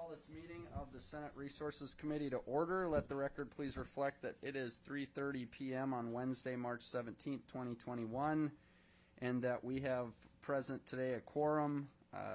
call this meeting of the Senate Resources Committee to order. Let the record please reflect that it is 3:30 p.m. on Wednesday, March 17th, 2021, and that we have present today a quorum.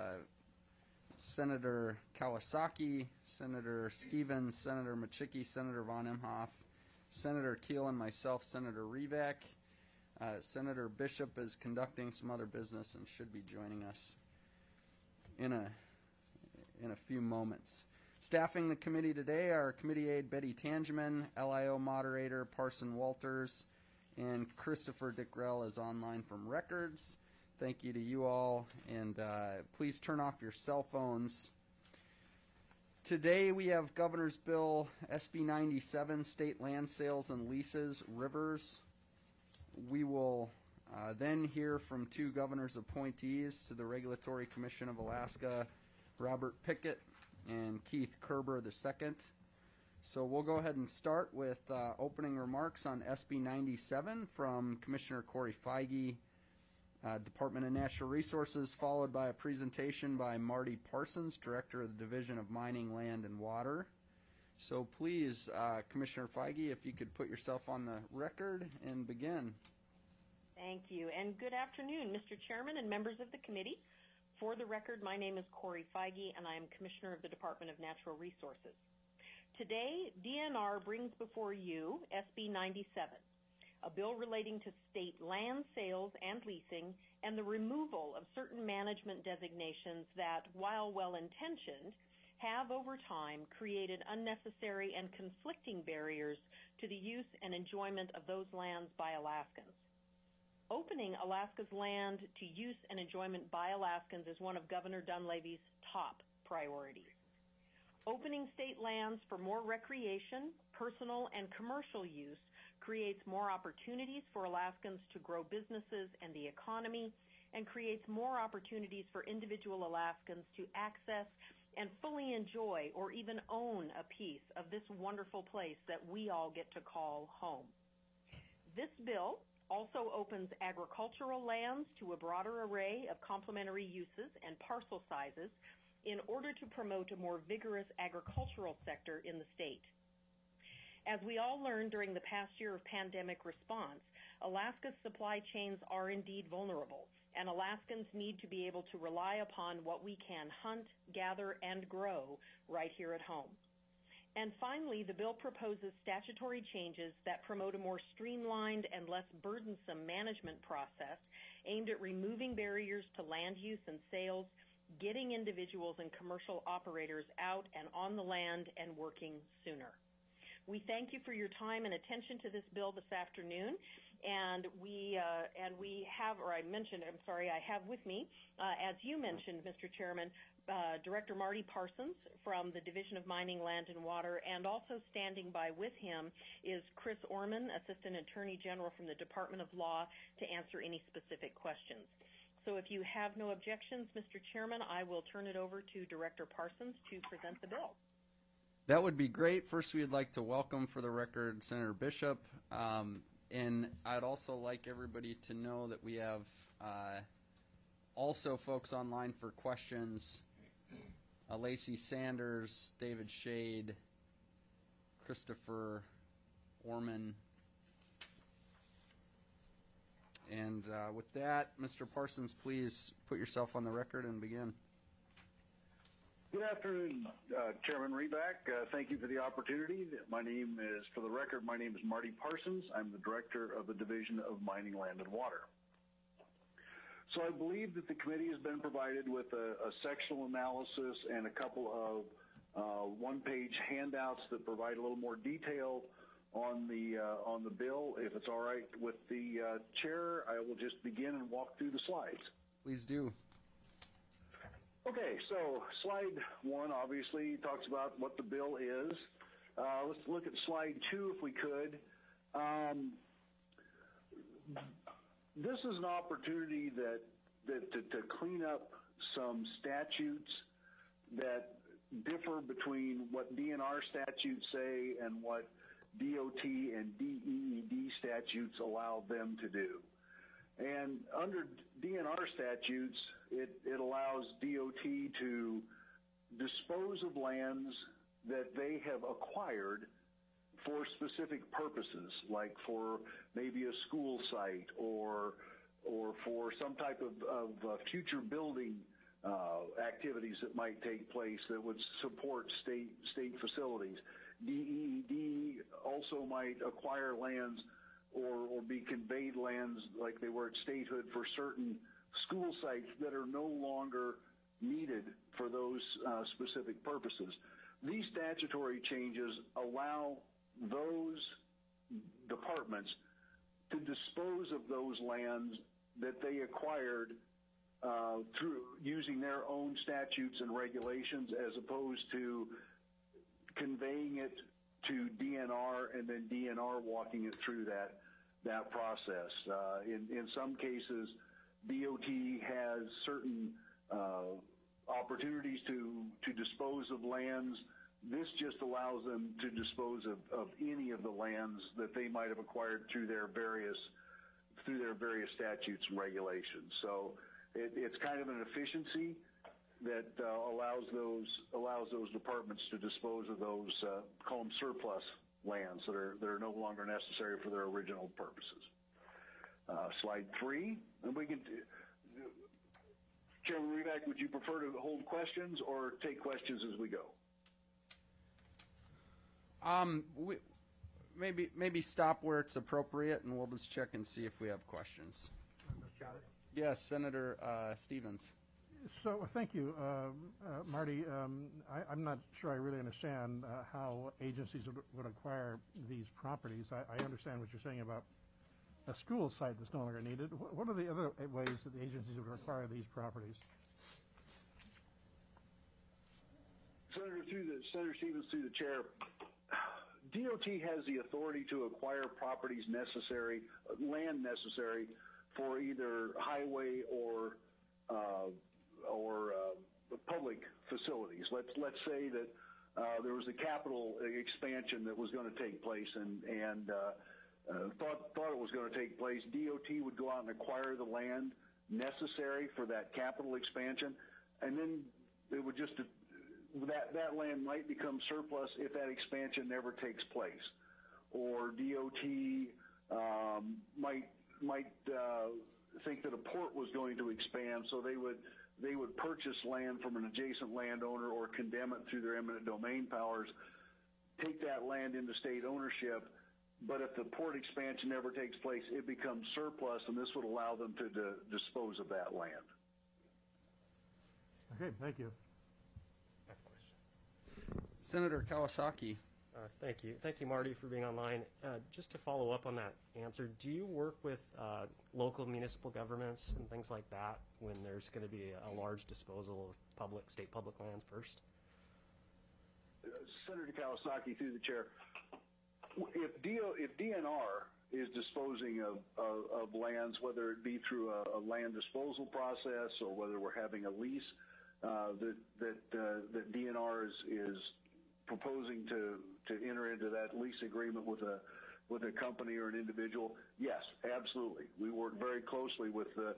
Senator Kawasaki, Senator Stevens, Senator Machicki, Senator Von Imhoff, Senator Keel, and myself, Senator Rivak. Senator Bishop is conducting some other business and should be joining us in a few moments. Staffing the committee today are Committee Aide Betty Tangeman, LIO Moderator Parson Walters, and Christopher Dickrell is online from records. Thank you to you all, and please turn off your cell phones. Today we have Governor's Bill SB 97, State Land Sales and Leases, Rivers. We will then hear from two governor's appointees to the Regulatory Commission of Alaska, Robert Pickett and Keith Kerber II. So we'll go ahead and start with opening remarks on SB 97 from Commissioner Corey Feige, Department of Natural Resources, followed by a presentation by Marty Parsons, Director of the Division of Mining, Land, and Water. So please, Commissioner Feige, if you could put yourself on the record and begin. Thank you, and good afternoon, Mr. Chairman and members of the committee. For the record, my name is Corey Feige, and I am Commissioner of the Department of Natural Resources. Today, DNR brings before you SB 97, a bill relating to state land sales and leasing and the removal of certain management designations that, while well-intentioned, have over time created unnecessary and conflicting barriers to the use and enjoyment of those lands by Alaskans. Opening Alaska's land to use and enjoyment by Alaskans is one of Governor Dunleavy's top priorities. Opening state lands for more recreation, personal, and commercial use creates more opportunities for Alaskans to grow businesses and the economy, and creates more opportunities for individual Alaskans to access and fully enjoy or even own a piece of this wonderful place that we all get to call home. This bill also opens agricultural lands to a broader array of complementary uses and parcel sizes in order to promote a more vigorous agricultural sector in the state. As we all learned during the past year of pandemic response, Alaska's supply chains are indeed vulnerable, and Alaskans need to be able to rely upon what we can hunt, gather, and grow right here at home. And finally, the bill proposes statutory changes that promote a more streamlined and less burdensome management process aimed at removing barriers to land use and sales, getting individuals and commercial operators out and on the land and working sooner. We thank you for your time and attention to this bill this afternoon, and I have with me, as you mentioned, Mr. Chairman, Director Marty Parsons from the Division of Mining, Land, and Water, and also standing by with him is Chris Orman, Assistant Attorney General from the Department of Law, to answer any specific questions. So if you have no objections, Mr. Chairman, I will turn it over to Director Parsons to present the bill. That would be great. First, we'd like to welcome, for the record, Senator Bishop. And I'd also like everybody to know that we have also folks online for questions. Lacey Sanders, David Shade, Christopher Orman. And with that, Mr. Parsons, please put yourself on the record and begin. Good afternoon, Chairman Rivak. Thank you for the opportunity. My name is Marty Parsons. I'm the Director of the Division of Mining, Land, and Water. So I believe that the committee has been provided with a sectional analysis and a couple of one-page handouts that provide a little more detail on the bill. If it's all right with the chair, I will just begin and walk through the slides. Please do. Okay, so slide 1 obviously talks about what the bill is. Let's look at slide 2 if we could. This is an opportunity to clean up some statutes that differ between what DNR statutes say and what DOT and DEED statutes allow them to do. And under DNR statutes, it allows DOT to dispose of lands that they have acquired for specific purposes, like for maybe a school site or for some type of future building activities that might take place that would support state facilities. DEED also might acquire lands or be conveyed lands like they were at statehood for certain school sites that are no longer needed for those specific purposes. These statutory changes allow those departments to dispose of those lands that they acquired through using their own statutes and regulations, as opposed to conveying it to DNR and then DNR walking it through that process. In some cases, DOT has certain opportunities to dispose of lands. This just allows them to dispose of any of the lands that they might have acquired through their various statutes and regulations. So it's kind of an efficiency that allows those departments to dispose of those call them surplus lands that are no longer necessary for their original purposes. Slide 3, and we can. Chairman Reback, would you prefer to hold questions or take questions as we go? Maybe stop where it's appropriate, and we'll just check and see if we have questions. Yes, Senator Stevens. So thank you, Marty. I'm not sure I really understand how agencies would acquire these properties. I understand what you're saying about a school site that's no longer needed. What are the other ways that the agencies would acquire these properties? Senator Stevens, through the chair, DOT has the authority to acquire properties necessary, land necessary for either highway or public facilities. Let's say that there was a capital expansion that was going to take place and thought it was going to take place. DOT would go out and acquire the land necessary for that capital expansion, and then it would just that land might become surplus if that expansion never takes place, or DOT might think that a port was going to expand, so they would purchase land from an adjacent landowner or condemn it through their eminent domain powers, take that land into state ownership. But if the port expansion never takes place, it becomes surplus, and this would allow them to dispose of that land. Okay, thank you. Senator Kawasaki. Thank you. Thank you, Marty, for being online. Just to follow up on that answer, do you work with local municipal governments and things like that when there's going to be a large disposal of state public lands first? Senator Kawasaki, through the chair, if DNR is disposing of lands, whether it be through a land disposal process or whether we're having a lease that DNR is proposing to enter into that lease agreement with a company or an individual, yes, absolutely. We work very closely with the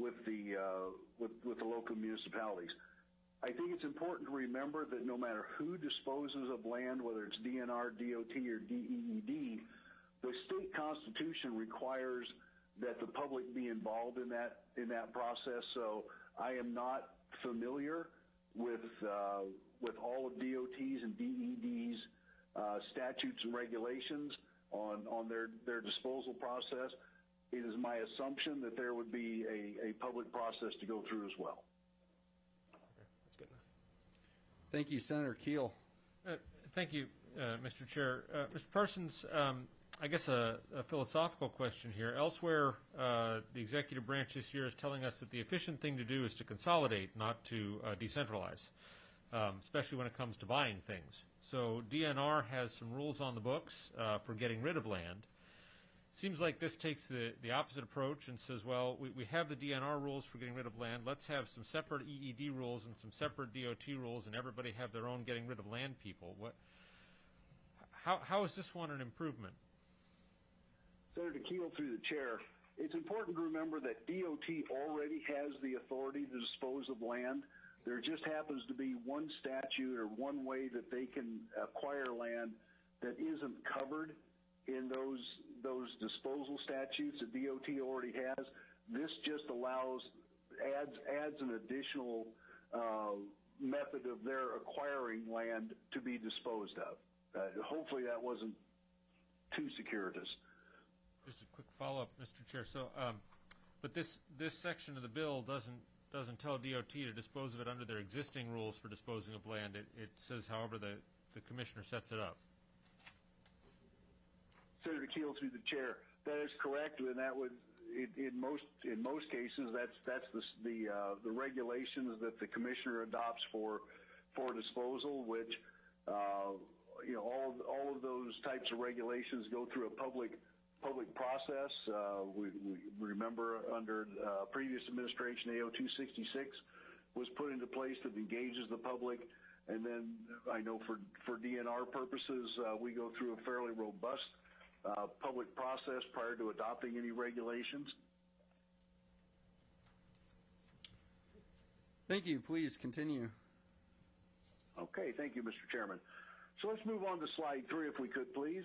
local municipalities. I think it's important to remember that no matter who disposes of land, whether it's DNR, DOT, or DEED, the state constitution requires that the public be involved in that process. So I am not familiar with all of DOT's and DED's statutes and regulations on their disposal process. It is my assumption that there would be a public process to go through as well. That's good enough. Thank you, Senator Keel. Thank you, Mr. Chair. Mr. Parsons, I guess a philosophical question here. Elsewhere, the executive branch this year is telling us that the efficient thing to do is to consolidate, not to decentralize, especially when it comes to buying things. So DNR has some rules on the books for getting rid of land. Seems like this takes the opposite approach and says, well, we have the DNR rules for getting rid of land. Let's have some separate EED rules and some separate DOT rules, and everybody have their own getting rid of land people. How is this one an improvement? Senator Keel, through the chair, it's important to remember that DOT already has the authority to dispose of land There just happens to be one statute or one way that they can acquire land that isn't covered in those disposal statutes that DOT already has. This just adds an additional method of their acquiring land to be disposed of. Hopefully that wasn't too circuitous. Just a quick follow-up, Mr. Chair. So, but this section of the bill doesn't tell DOT to dispose of it under their existing rules for disposing of land. It says, however, the commissioner sets it up. Senator Keel, through the chair, that is correct, and that would in most cases that's the regulations that the commissioner adopts for disposal, which all of those types of regulations go through a public process. We remember under previous administration, AO 266 was put into place that engages the public, and then I know for DNR purposes, we go through a fairly robust public process prior to adopting any regulations. Thank you. Please continue. Okay, thank you, Mr. Chairman. So let's move on to slide 3, if we could, please.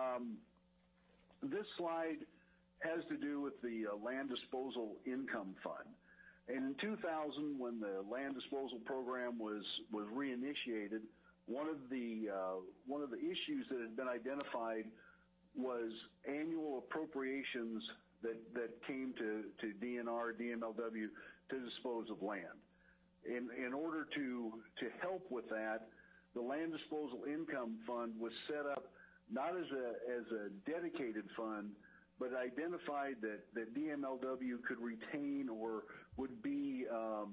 This slide has to do with the Land Disposal Income Fund. And in 2000, when the land disposal program was reinitiated, one of the issues that had been identified was annual appropriations that came to DNR, DMLW to dispose of land. In order to help with that, the Land Disposal Income Fund was set up not as a dedicated fund, but identified that DMLW could retain or would be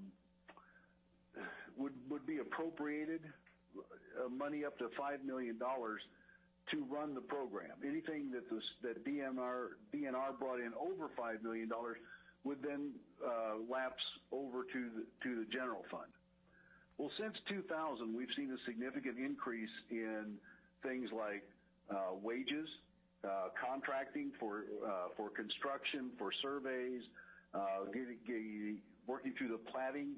appropriated money up to $5 million to run the program. Anything that DNR brought in over $5 million would then lapse over to the general fund. Well, since 2000, we've seen a significant increase in things like wages, contracting for construction, for surveys, working through the platting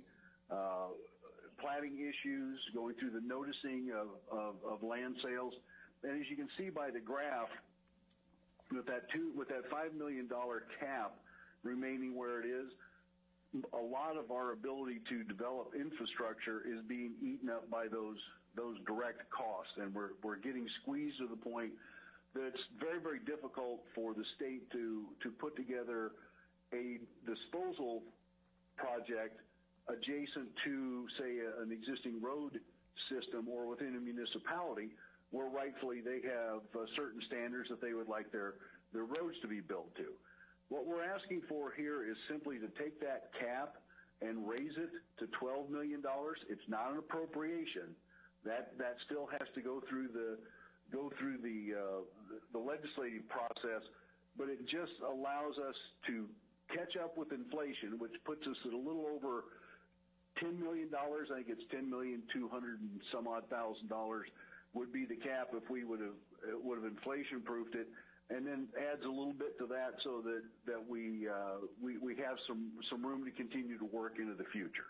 issues, going through the noticing of land sales. And as you can see by the graph, with that $5 million cap remaining where it is, a lot of our ability to develop infrastructure is being eaten up by those direct costs, and we're getting squeezed to the point that it's very, very difficult for the state to put together a disposal project adjacent to, say, an existing road system or within a municipality where rightfully they have certain standards that they would like their roads to be built to. What we're asking for here is simply to take that cap and raise it to $12 million. It's not an appropriation. That still has to go through the legislative process, but it just allows us to catch up with inflation, which puts us at a little over $10 million. I think it's $10,200,000 and some odd would be the cap if we would have inflation proofed it, and then adds a little bit to that so that we have some room to continue to work into the future.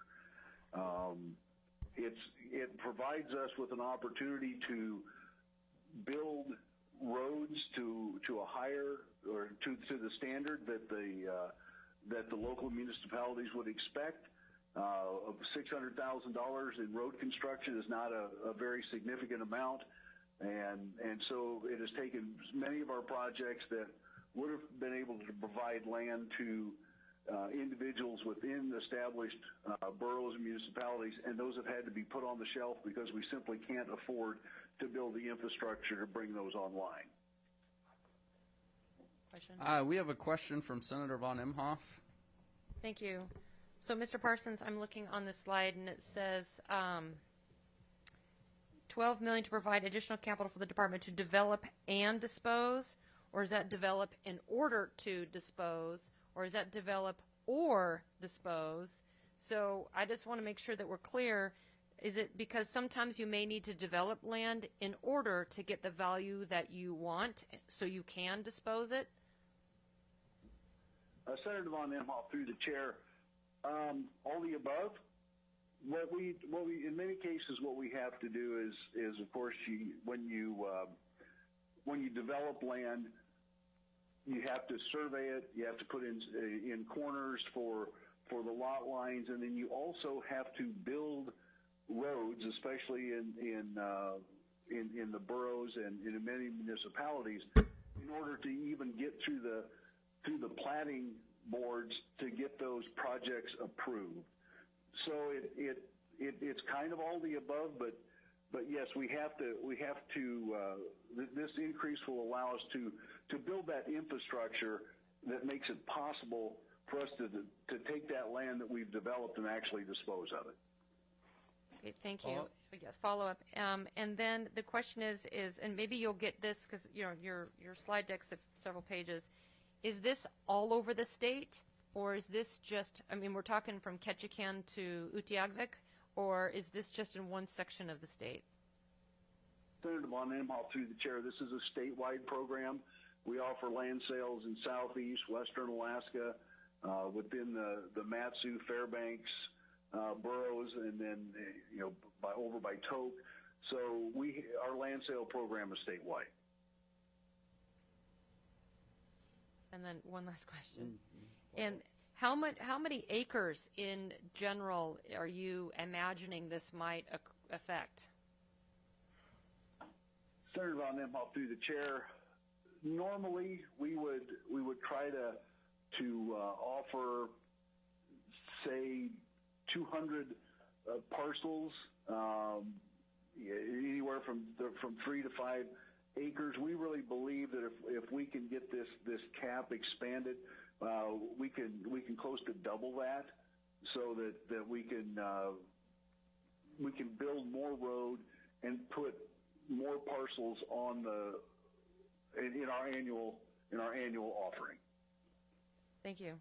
It provides us with an opportunity to build roads to a higher or to the standard that the local municipalities would expect. Of $600,000 in road construction is not a very significant amount, and so it has taken many of our projects that would have been able to provide land to individuals within established boroughs and municipalities, and those have had to be put on the shelf because we simply can't afford to build the infrastructure to bring those online. Question? We have a question from Senator von Imhoff. Thank you. So, Mr. Parsons, I'm looking on the slide, and it says $12 million to provide additional capital for the department to develop and dispose, or is that develop in order to dispose, or is that develop or dispose? So I just want to make sure that we're clear. Is it because sometimes you may need to develop land in order to get the value that you want so you can dispose it? Senator von Imhoff, through the chair, all the above. What we in many cases what we have to do is of course when you develop land, you have to survey it, you have to put in corners for the lot lines, and then you also have to build roads, especially in the boroughs and in many municipalities, in order to even get through the planning boards to get those projects approved. So it's kind of all the above, but yes, we have to. This increase will allow us to build that infrastructure that makes it possible for us to take that land that we've developed and actually dispose of it. Okay, thank you. Yes, follow up. And then the question is, and maybe you'll get this because your slide deck's of several pages. Is this all over the state, or is this just? I mean, we're talking from Ketchikan to Utiagvik, or is this just in one section of the state? Senator Von Imhoff, through the chair, this is a statewide program. We offer land sales in southeast, western Alaska, within the Mat-Su, Fairbanks boroughs, and then over by Tok. So our land sale program is statewide. And then one last question. And how many acres in general are you imagining this might affect? Senator Von Imhoff, through the chair, normally we would try to offer, say, 200 parcels, anywhere from 3 to 5 acres. We really believe that if we can get this cap expanded, we can close to double that, so that we can build more road and put more parcels on in our annual offering. Thank you.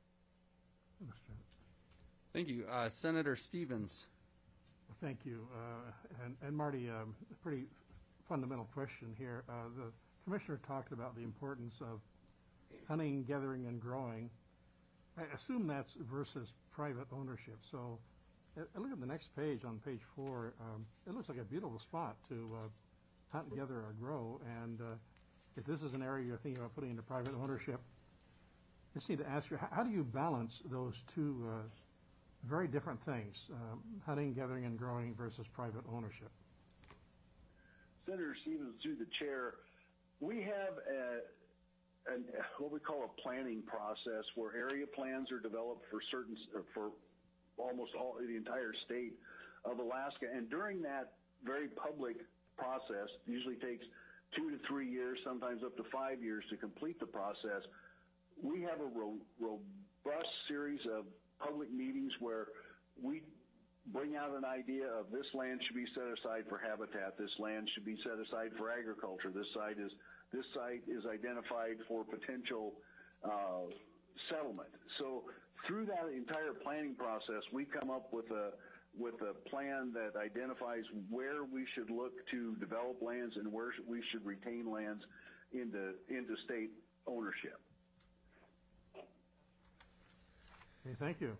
Thank you. Senator Stevens. Thank you. And Marty, a pretty fundamental question here. The commissioner talked about the importance of hunting, gathering, and growing. I assume that's versus private ownership. So I look at the next page, on page 4. It looks like a beautiful spot to hunt, gather, or grow. And if this is an area you're thinking about putting into private ownership, I just need to ask you, how do you balance those two very different things, hunting, gathering, and growing versus private ownership? Senator Stevens, through the chair, we have what we call a planning process where area plans are developed for almost the entire state of Alaska, and during that very public process, usually takes 2 to 3 years, sometimes up to 5 years to complete the process. We have a robust series of public meetings where we bring out an idea of this land should be set aside for habitat, this land should be set aside for agriculture, this site is identified for potential settlement. So through that entire planning process, we come up with a plan that identifies where we should look to develop lands and where we should retain lands into state ownership. Okay, thank you.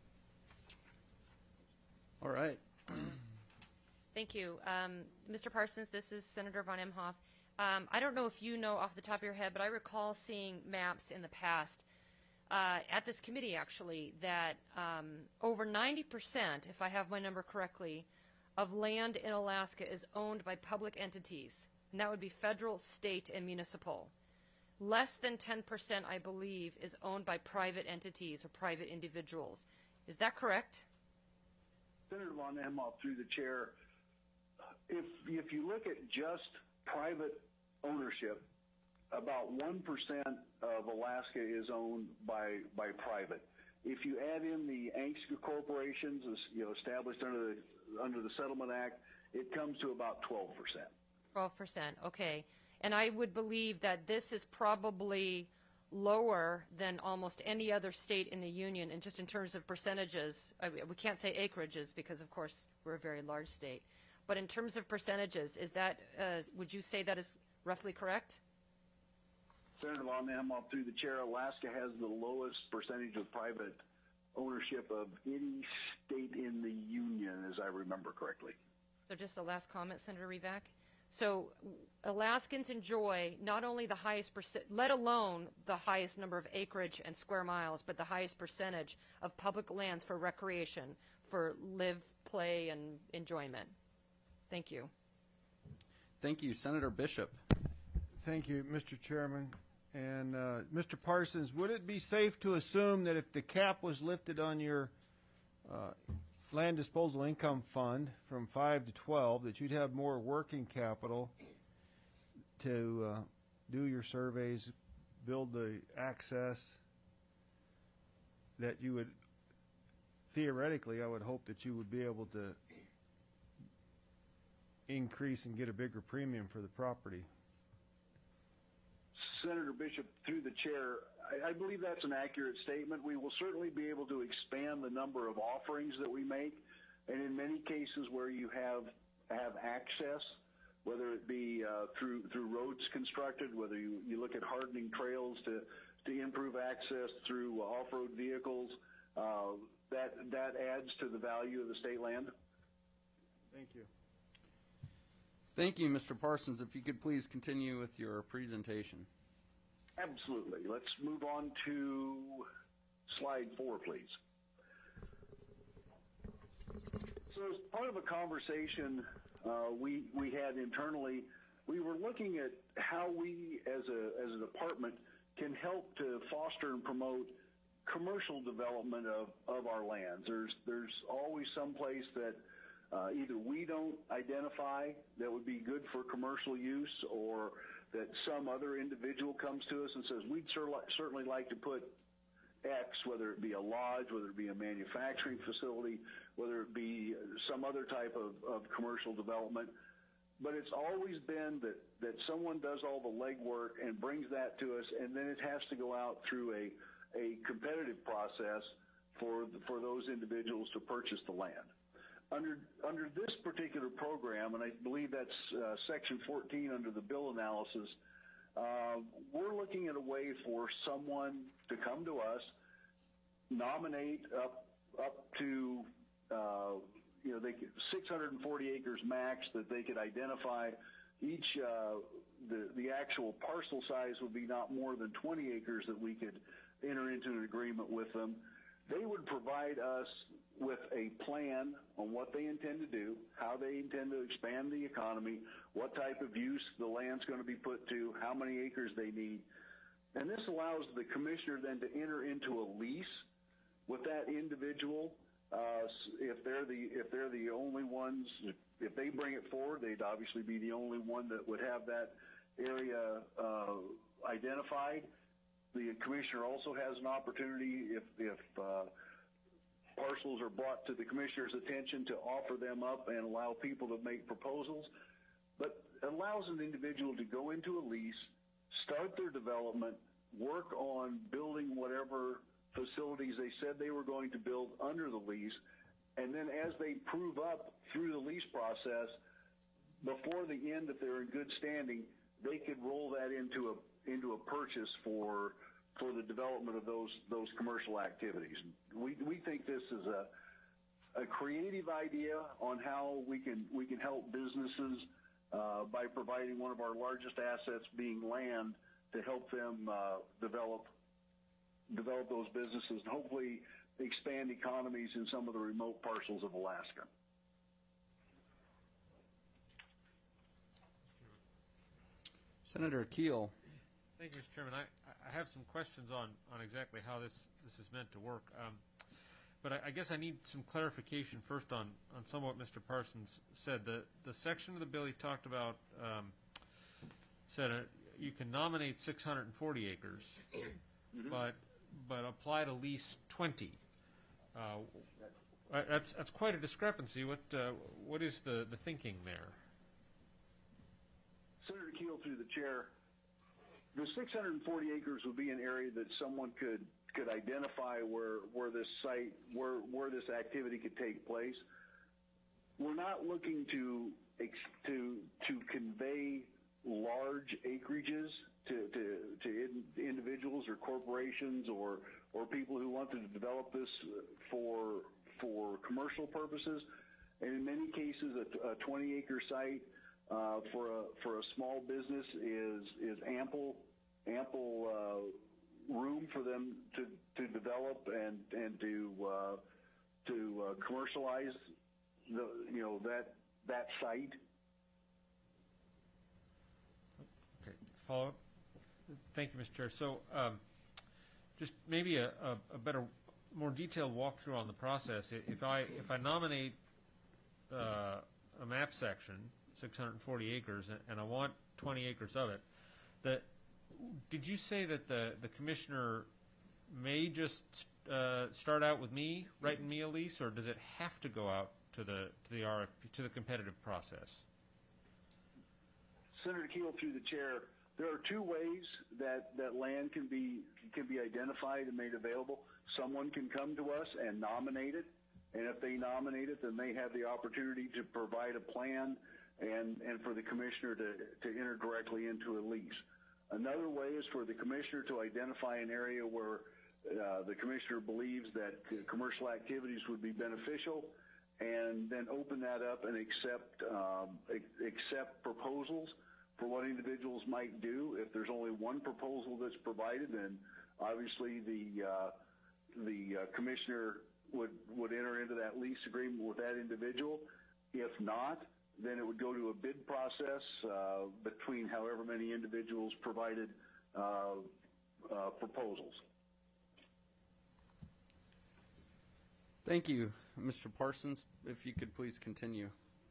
All right. Thank you. Mr. Parsons, this is Senator Von Imhoff. I don't know if you know off the top of your head, but I recall seeing maps in the past at this committee, actually, that over 90%, if I have my number correctly, of land in Alaska is owned by public entities, and that would be federal, state, and municipal. Less than 10%, I believe, is owned by private entities or private individuals. Is that correct? Senator Von Imhoff, through the chair, if you look at just private ownership, about 1% of Alaska is owned by private. If you add in the ANCSA corporations, established under the Settlement Act, it comes to about 12%. 12%, okay. And I would believe that this is probably lower than almost any other state in the union, and just in terms of percentages, we can't say acreages because, of course, we're a very large state. But in terms of percentages, is that would you say that is roughly correct? Senator Von Imhoff, through the chair, Alaska has the lowest percentage of private ownership of any state in the union, as I remember correctly. So just the last comment, Senator Rivak. So Alaskans enjoy not only the highest let alone the highest number of acreage and square miles, but the highest percentage of public lands for recreation, for live, play, and enjoyment. Thank you. Thank you. Senator Bishop. Thank you, Mr. Chairman. And Mr. Parsons, would it be safe to assume that if the cap was lifted on your land disposal income fund from 5 to 12, that you'd have more working capital to do your surveys, build the access, that you would, theoretically, I would hope that you would be able to increase and get a bigger premium for the property? Senator Bishop, through the chair, I believe that's an accurate statement. We will certainly be able to expand the number of offerings that we make, and in many cases where you have access, whether it be through roads constructed, whether you look at hardening trails to improve access through off-road vehicles, that adds to the value of the state land. Thank you. Thank you, Mr. Parsons. If you could please continue with your presentation. Absolutely. Let's move on to slide 4, please. So as part of a conversation we had internally, we were looking at how we as a department can help to foster and promote commercial development of our lands. There's always some place that either we don't identify that would be good for commercial use, or that some other individual comes to us and says, we'd certainly like to put X, whether it be a lodge, whether it be a manufacturing facility, whether it be some other type of commercial development. But it's always been that someone does all the legwork and brings that to us, and then it has to go out through a competitive process for those individuals to purchase the land. Under this particular program, and I believe that's Section 14 under the bill analysis, we're looking at a way for someone to come to us, nominate up to 640 acres max that they could identify. Each the actual parcel size would be not more than 20 acres that we could enter into an agreement with them. They would provide us with a plan on what they intend to do, how they intend to expand the economy, what type of use the land's going to be put to, how many acres they need. And this allows the commissioner then to enter into a lease with that individual. If they're the only ones, if they bring it forward, they'd obviously be the only one that would have that area identified. The commissioner also has an opportunity, if parcels are brought to the commissioner's attention, to offer them up and allow people to make proposals. But it allows an individual to go into a lease, start their development, work on building whatever facilities they said they were going to build under the lease, and then as they prove up through the lease process, before the end, if they're in good standing, they could roll that into a purchase for the development of those commercial activities. We think this is a creative idea on how we can help businesses by providing one of our largest assets, being land, to help them develop those businesses and hopefully expand economies in some of the remote parcels of Alaska. Senator Keel. Thank you, Mr. Chairman. I have some questions on exactly how this is meant to work. But I guess I need some clarification first on some of what Mr. Parsons said. The section of the bill he talked about said you can nominate 640 acres, but apply to lease 20. That's quite a discrepancy. What is the thinking there? Senator Keel, through the chair, the 640 acres would be an area that someone could identify where this site, where this activity could take place. We're not looking to convey large acreages to individuals or corporations or people who wanted to develop this for commercial purposes. And in many cases, a 20-acre site for a small business is ample room for them to develop and to commercialize that site. Okay, follow up. Thank you, Mr. Chair. So, just maybe a better, more detailed walkthrough on the process. If I nominate a map section, 640 acres, and I want 20 acres of it, did you say that the commissioner may just start out with me, writing me a lease, or does it have to go out to the RFP, to the competitive process? Senator Keel, through the chair, there are two ways that land can be identified and made available. Someone can come to us and nominate it, and if they nominate it, then they have the opportunity to provide a plan and for the commissioner to enter directly into a lease. Another way is for the commissioner to identify an area where the commissioner believes that commercial activities would be beneficial, and then open that up and accept proposals for what individuals might do. If there's only one proposal that's provided, then obviously the commissioner would enter into that lease agreement with that individual. If not, then it would go to a bid process between however many individuals provided proposals. Thank you, Mr. Parsons. If you could please continue.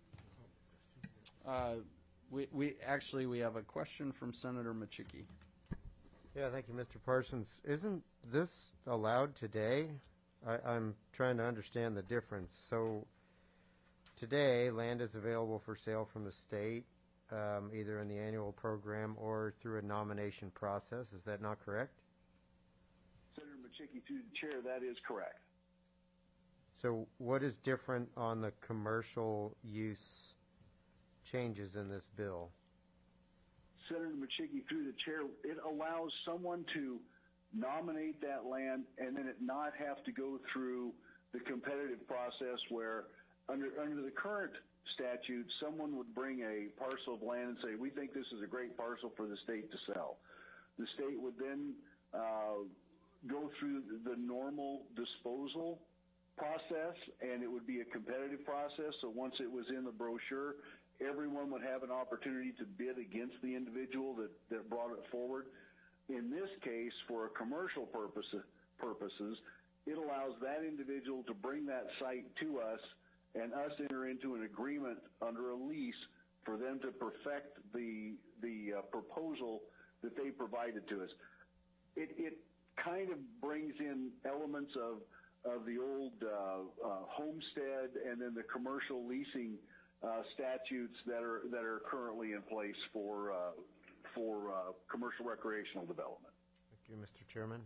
We have a question from Senator Machicki. Yeah, thank you, Mr. Parsons. Isn't this allowed today? I'm trying to understand the difference. So today, land is available for sale from the state, either in the annual program or through a nomination process. Is that not correct? Senator Machicki, through the chair, that is correct. So what is different on the commercial use changes in this bill? Senator Machicki, through the chair, it allows someone to nominate that land and then it not have to go through the competitive process where under the current statute, someone would bring a parcel of land and say, we think this is a great parcel for the state to sell. The state would then go through the normal disposal process, and it would be a competitive process. So once it was in the brochure, everyone would have an opportunity to bid against the individual that brought it forward. In this case, for commercial purposes, it allows that individual to bring that site to us and us enter into an agreement under a lease for them to perfect the proposal that they provided to us. It kind of brings in elements of the old homestead and then the commercial leasing statutes that are currently in place for commercial recreational development. Thank you, Mr. Chairman.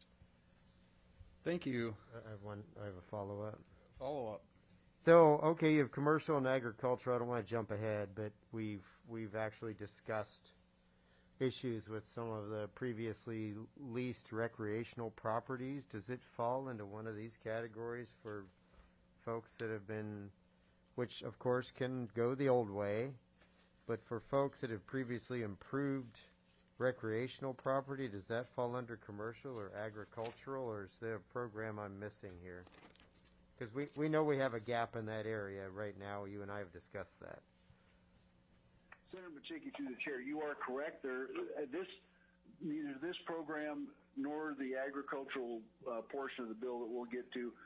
Thank you. I have a follow-up. Follow-up. So, okay, you have commercial and agriculture. I don't want to jump ahead, but we've actually discussed issues with some of the previously leased recreational properties. Does it fall into one of these categories for folks that have been, which of course can go the old way, but for folks that have previously improved recreational property, does that fall under commercial or agricultural, or is there a program I'm missing here? Because we know we have a gap in that area right now. You and I have discussed that. Senator Machicki, through the chair, you are correct. Neither this program nor the agricultural portion of the bill that we'll get to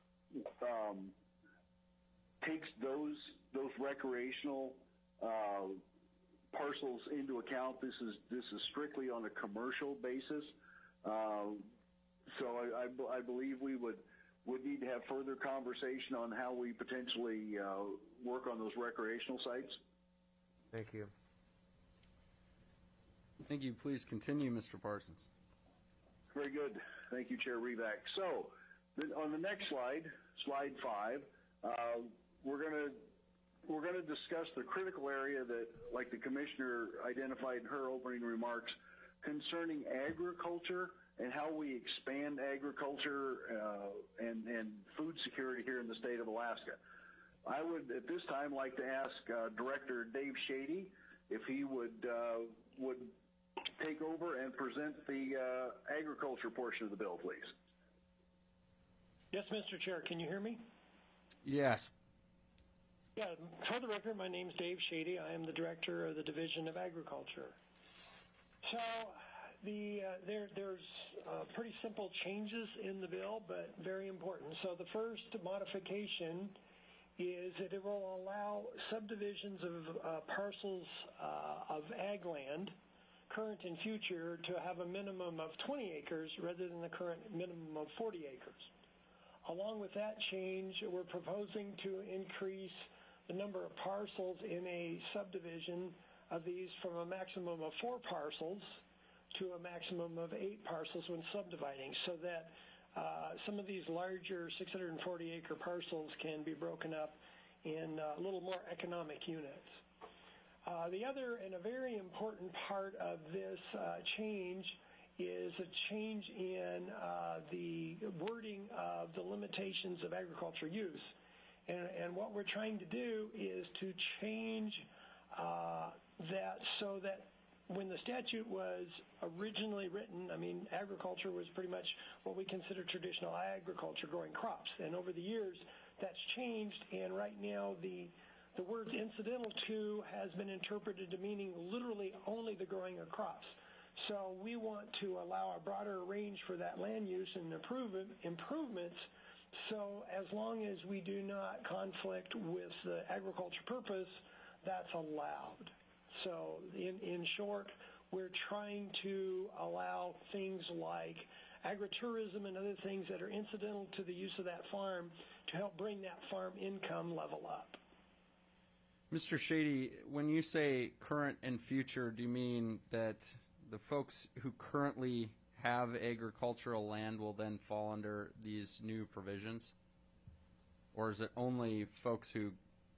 takes those recreational parcels into account. This is strictly on a commercial basis. So I believe we would need to have further conversation on how we potentially work on those recreational sites. Thank you. Thank you. Please continue, Mr. Parsons. Very good. Thank you, Chair Revac. So, on the next slide, slide 5, we're going to discuss the critical area that, like the commissioner identified in her opening remarks, concerning agriculture and how we expand agriculture and food security here in the state of Alaska. I would, at this time, like to ask Director Dave Shady if he would take over and present the agriculture portion of the bill, please. Yes, Mr. Chair, can you hear me? Yes. Yeah, for the record, my name is Dave Shady. I am the Director of the Division of Agriculture. So there's pretty simple changes in the bill, but very important. So the first modification is that it will allow subdivisions of parcels of ag land, current and future, to have a minimum of 20 acres rather than the current minimum of 40 acres. Along with that change, we're proposing to increase the number of parcels in a subdivision of these from a maximum of 4 parcels to a maximum of 8 parcels when subdividing, so that some of these larger 640-acre parcels can be broken up in a little more economic units. The other and a very important part of this change is a change in the wording of the limitations of agriculture use. And what we're trying to do is to change that so that when the statute was originally written, I mean, agriculture was pretty much what we consider traditional agriculture, growing crops. And over the years, that's changed, and right now the word incidental to has been interpreted to meaning literally only the growing of crops. So we want to allow a broader range for that land use and improvements, so as long as we do not conflict with the agriculture purpose, that's allowed. So in short, we're trying to allow things like agritourism and other things that are incidental to the use of that farm to help bring that farm income level up. Mr. Shady, when you say current and future, do you mean that the folks who currently have agricultural land will then fall under these new provisions? Or is it only folks who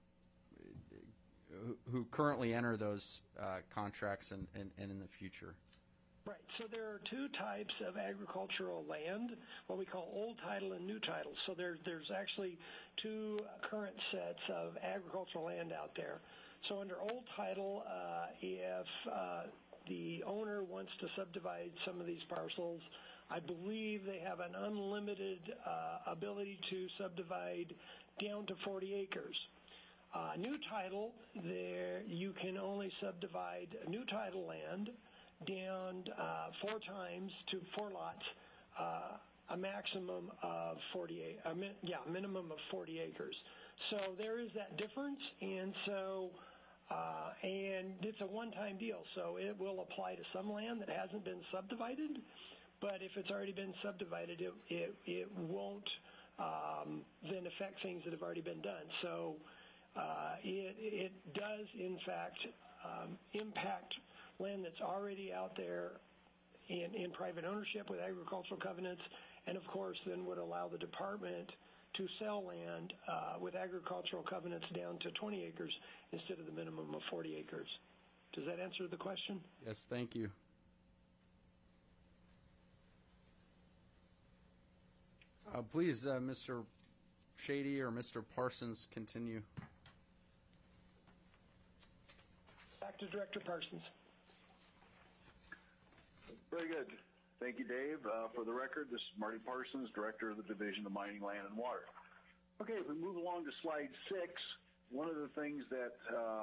currently enter those contracts and in the future? Right. So there are 2 types of agricultural land, what we call old title and new title. So there's actually 2 current sets of agricultural land out there. So under old title, if the owner wants to subdivide some of these parcels, I believe they have an unlimited ability to subdivide down to 40 acres. New title, there you can only subdivide new title land down 4 times to 4 lots, a maximum of 48, minimum of 40 acres. So there is that difference, and so and it's a one-time deal, so it will apply to some land that hasn't been subdivided, but if it's already been subdivided, it won't then affect things that have already been done. So it does, in fact, impact land that's already out there in private ownership with agricultural covenants, and of course then would allow the department to sell land with agricultural covenants down to 20 acres instead of the minimum of 40 acres. Does that answer the question? Yes, thank you. Please, Mr. Shady or Mr. Parsons, continue. Back to Director Parsons. Very good. Thank you, Dave. For the record, this is Marty Parsons, Director of the Division of Mining, Land, and Water. Okay, if we move along to slide 6, one of the things that,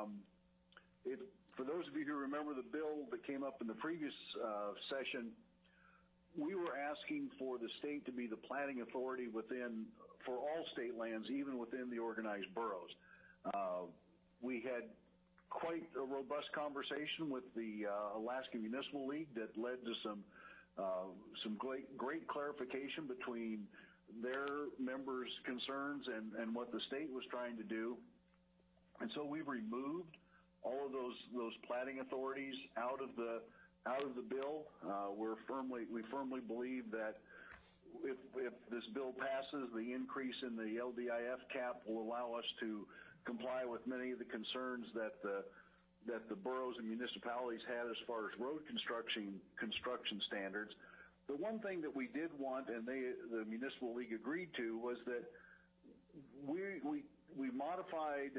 for those of you who remember the bill that came up in the previous session, we were asking for the state to be the planning authority for all state lands, even within the organized boroughs. We had quite a robust conversation with the Alaska Municipal League that led to some great clarification between their members' concerns and what the state was trying to do. And so we've removed all of those planning authorities out of the bill. We firmly believe that if this bill passes, the increase in the LDIF cap will allow us to comply with many of the concerns that the the boroughs and municipalities had as far as road construction standards. The one thing that we did want, and the Municipal League agreed to, was that we modified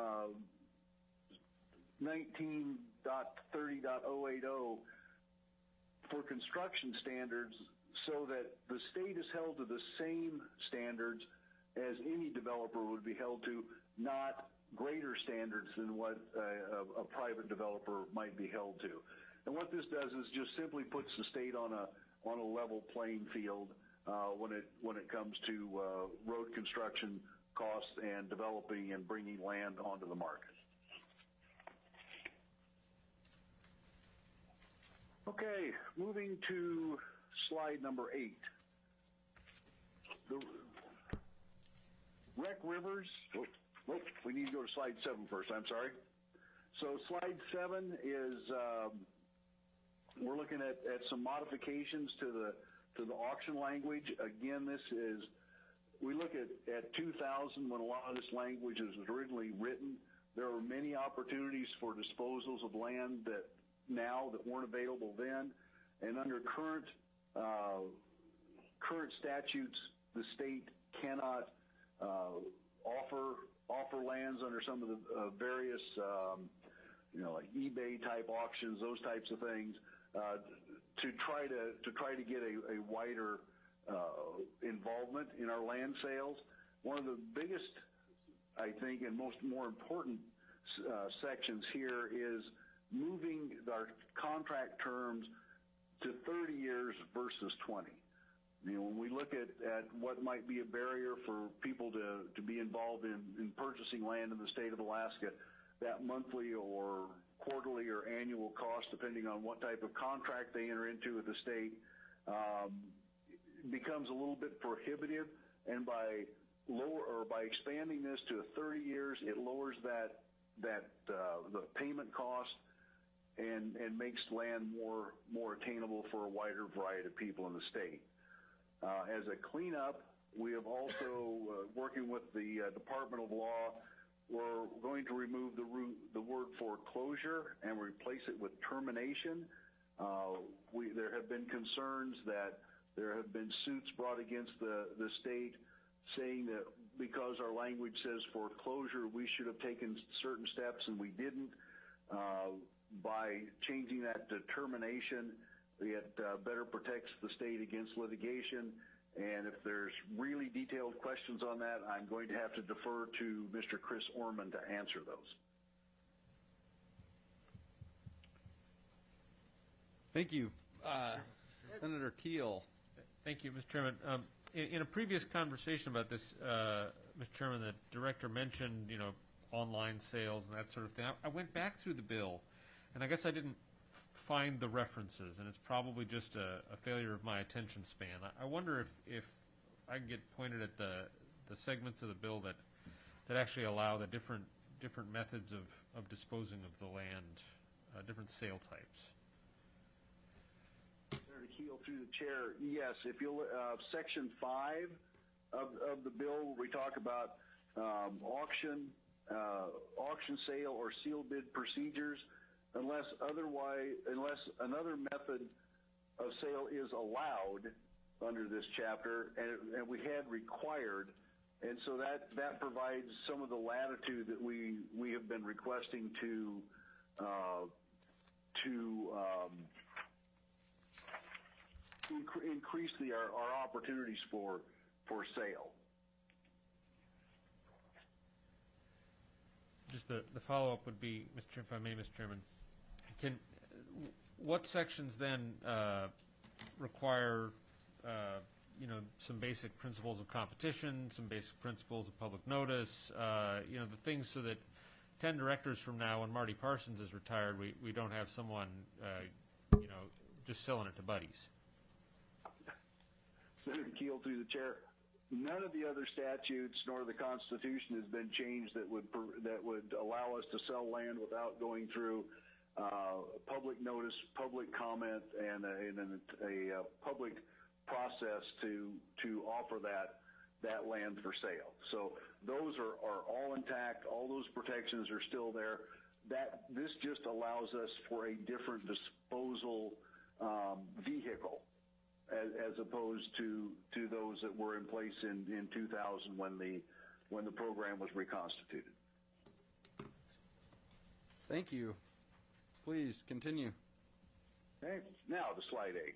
19.30.080 for construction standards so that the state is held to the same standards as any developer would be held to, not greater standards than what a private developer might be held to. And what this does is just simply puts the state on a level playing field when it comes to road construction costs and developing and bringing land onto the market. Okay, moving to slide number 8. The Wreck Rivers. We need to go to slide 7 first. I'm sorry. So slide 7 is we're looking at some modifications to the auction language. Again, we look at 2000 when a lot of this language was originally written. There were many opportunities for disposals of land that weren't available then, and under current statutes, the state cannot offer lands under some of the various like eBay type auctions, those types of things, to try to get a wider involvement in our land sales. One of the biggest, I think, and more important sections here is moving our contract terms to 30 years versus 20. When we look at what might be a barrier for people to be involved in purchasing land in the state of Alaska, that monthly or quarterly or annual cost, depending on what type of contract they enter into with the state, becomes a little bit prohibitive. And by expanding this to 30 years, it lowers the payment cost and makes land more attainable for a wider variety of people in the state. As a cleanup, we have also, working with the Department of Law, we're going to remove the word foreclosure and replace it with termination. There have been concerns that there have been suits brought against the state saying that because our language says foreclosure, we should have taken certain steps and we didn't. By changing that to termination, it better protects the state against litigation. And if there's really detailed questions on that, I'm going to have to defer to Mr. Chris Orman to answer those. Thank you. Senator Keel. Thank you, Mr. Chairman. In a previous conversation about this, Mr. Chairman, the director mentioned, online sales and that sort of thing. I went back through the bill, and I guess I didn't find the references, and it's probably just a failure of my attention span. I wonder if I can get pointed at the segments of the bill that actually allow the different methods of disposing of the land, different sale types. Senator Keel, through the chair, yes. If you'll, Section 5 of the bill, where we talk about auction sale or sealed bid procedures, unless another method of sale is allowed under this chapter, and we had required, and so that provides some of the latitude that we have been requesting to increase our opportunities for sale. Just the follow-up would be, if I may, Mr. Chairman, what sections then require some basic principles of competition, some basic principles of public notice, the things so that 10 directors from now, when Marty Parsons is retired, we don't have someone just selling it to buddies. Senator Keel, through the chair, none of the other statutes nor the Constitution has been changed that would allow us to sell land without going through public notice, public comment, and a public process to offer that land for sale. So those are all intact. All those protections are still there. this just allows us for a different disposal vehicle as opposed to those that were in place in 2000 when the program was reconstituted. Thank you. Please continue. Okay, now to slide 8.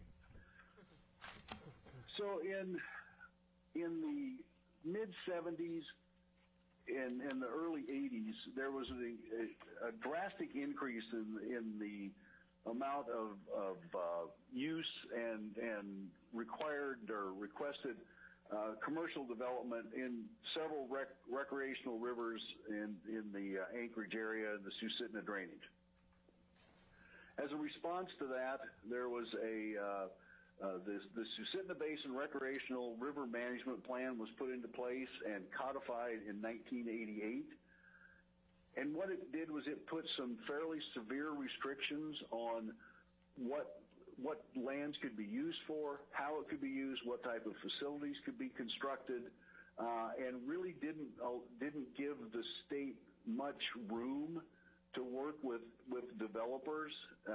So in the mid-70s and the early 80s, there was a drastic increase in the amount of use and required or requested commercial development in several recreational rivers in the Anchorage area, the Susitna drainage. As a response to that, there was the Susitna Basin Recreational River Management Plan was put into place and codified in 1988. And what it did was it put some fairly severe restrictions on what lands could be used for, how it could be used, what type of facilities could be constructed, and really didn't give the state much room to work with developers.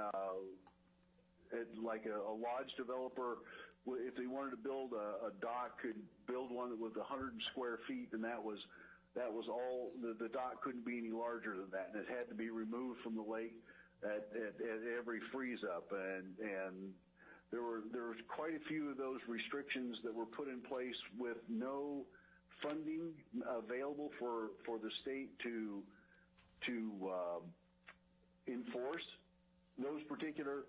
Like a lodge developer, if they wanted to build a dock, could build one with 100 square feet, and that was all. The dock couldn't be any larger than that, and it had to be removed from the lake at every freeze up. And there was quite a few of those restrictions that were put in place with no funding available for the state to enforce those particular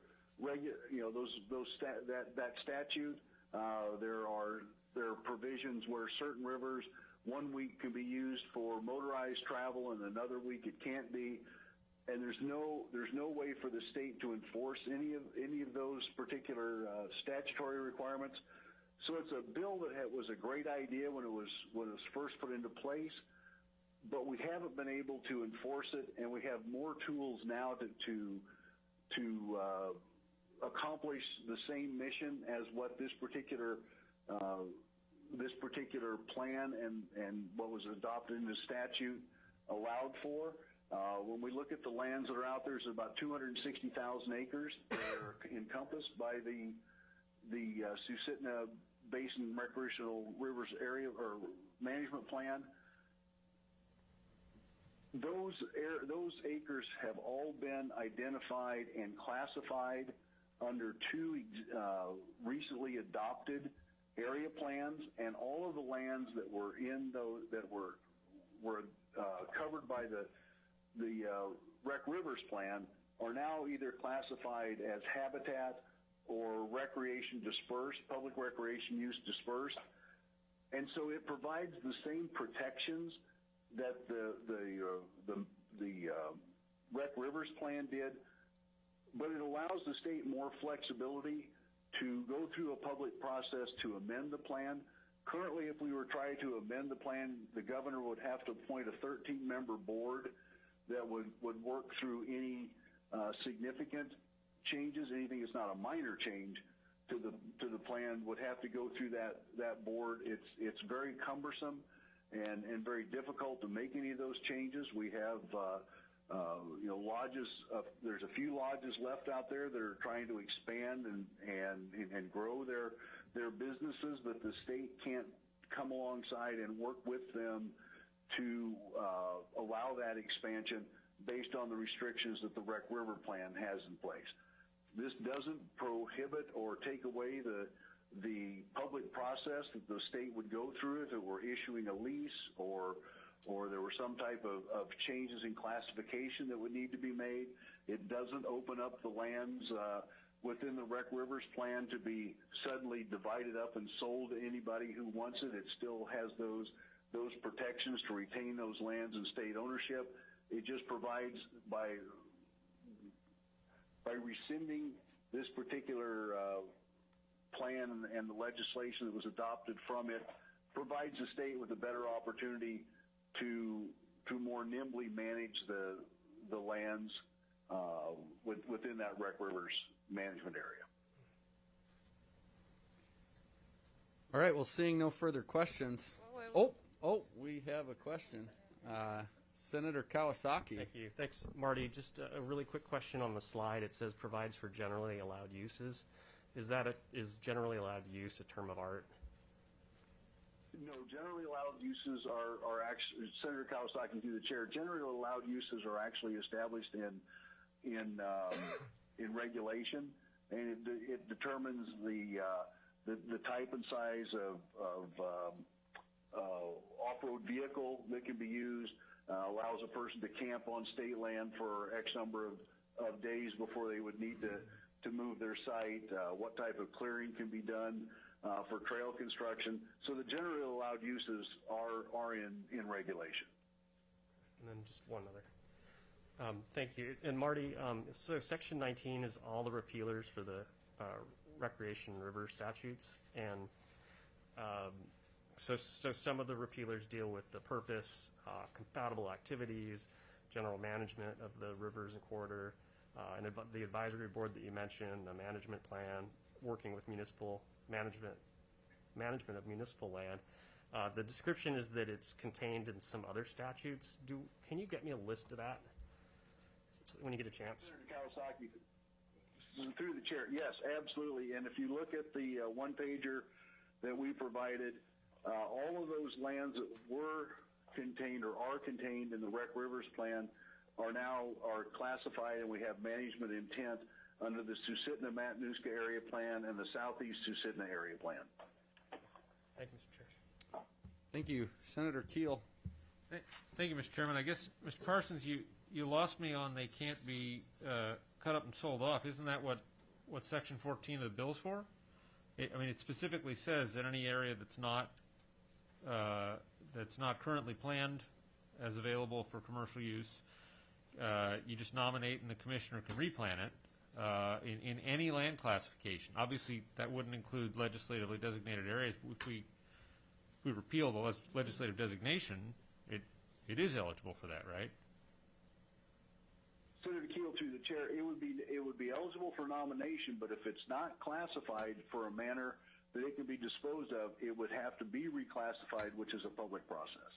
that statute. There are provisions where certain rivers 1 week can be used for motorized travel and another week it can't be, and there's no way for the state to enforce any of those particular statutory requirements. So it's a bill that was a great idea when it was first put into place, but we haven't been able to enforce it, and we have more tools now to accomplish the same mission as what this particular plan and what was adopted in the statute allowed for. When we look at the lands that are out there, there's about 260,000 acres that are encompassed by the Susitna Basin Recreational Rivers Area or Management Plan. Those acres have all been identified and classified under two recently adopted area plans, and all of the lands that were in those that were covered by the Rec Rivers plan are now either classified as habitat or recreation dispersed, public recreation use dispersed, and so it provides the same protections that the Rec Rivers plan did, but it allows the state more flexibility to go through a public process to amend the plan. Currently, if we were trying to amend the plan, the governor would have to appoint a 13-member board that would work through any significant changes. Anything that's not a minor change to the plan would have to go through that board. It's very cumbersome and very difficult to make any of those changes. We have lodges. There's a few lodges left out there that are trying to expand and grow their businesses, but the state can't come alongside and work with them to allow that expansion based on the restrictions that the Rec River plan has in place. This doesn't prohibit or take away the public process that the state would go through if it were issuing a lease or there were some type of changes in classification that would need to be made. It doesn't open up the lands within the Rec Rivers plan to be suddenly divided up and sold to anybody who wants it. It still has those protections to retain those lands in state ownership. It just provides by rescinding this particular plan and the legislation that was adopted from it, provides the state with a better opportunity to more nimbly manage the lands within that Rec Rivers management area. All right, well, seeing no further questions. We have a question. Senator Kawasaki. Thank you. Thanks, Marty. Just a really quick question on the slide. It says provides for generally allowed uses. Is generally allowed use a term of art? No, generally allowed uses are actually, Senator Kawasaki through the chair, generally allowed uses are actually established in regulation, and it determines the type and size of off-road vehicle that can be used, allows a person to camp on state land for X number of days before they would need to move their site, what type of clearing can be done for trail construction. So the generally allowed uses are in regulation. And then just one other. Thank you. And Marty, so Section 19 is all the repealers for the recreation river statutes, and so some of the repealers deal with the purpose, compatible activities, general management of the rivers and corridor, and the advisory board that you mentioned, the management plan, working with municipal management of municipal land. The description is that it's contained in some other statutes. Can you get me a list of that when you get a chance? Senator Kawasaki, through the chair, yes, absolutely. And if you look at the one-pager that we provided, all of those lands that were contained or are contained in the Rec Rivers Plan are classified, and we have management intent under the Susitna-Matanuska Area Plan and the Southeast Susitna Area Plan. Thank you, Mr. Chair. Thank you. Senator Keel. Thank you, Mr. Chairman. I guess, Mr. Parsons, you lost me on they can't be cut up and sold off. Isn't that what Section 14 of the bill is for? It specifically says that any area that's not currently planned as available for commercial use, you just nominate and the commissioner can replan it in any land classification. Obviously, that wouldn't include legislatively designated areas. If we repeal the legislative designation, it is eligible for that, right? Senator Keel, through the chair, it would be eligible for nomination, but if it's not classified for a manner that it can be disposed of, it would have to be reclassified, which is a public process.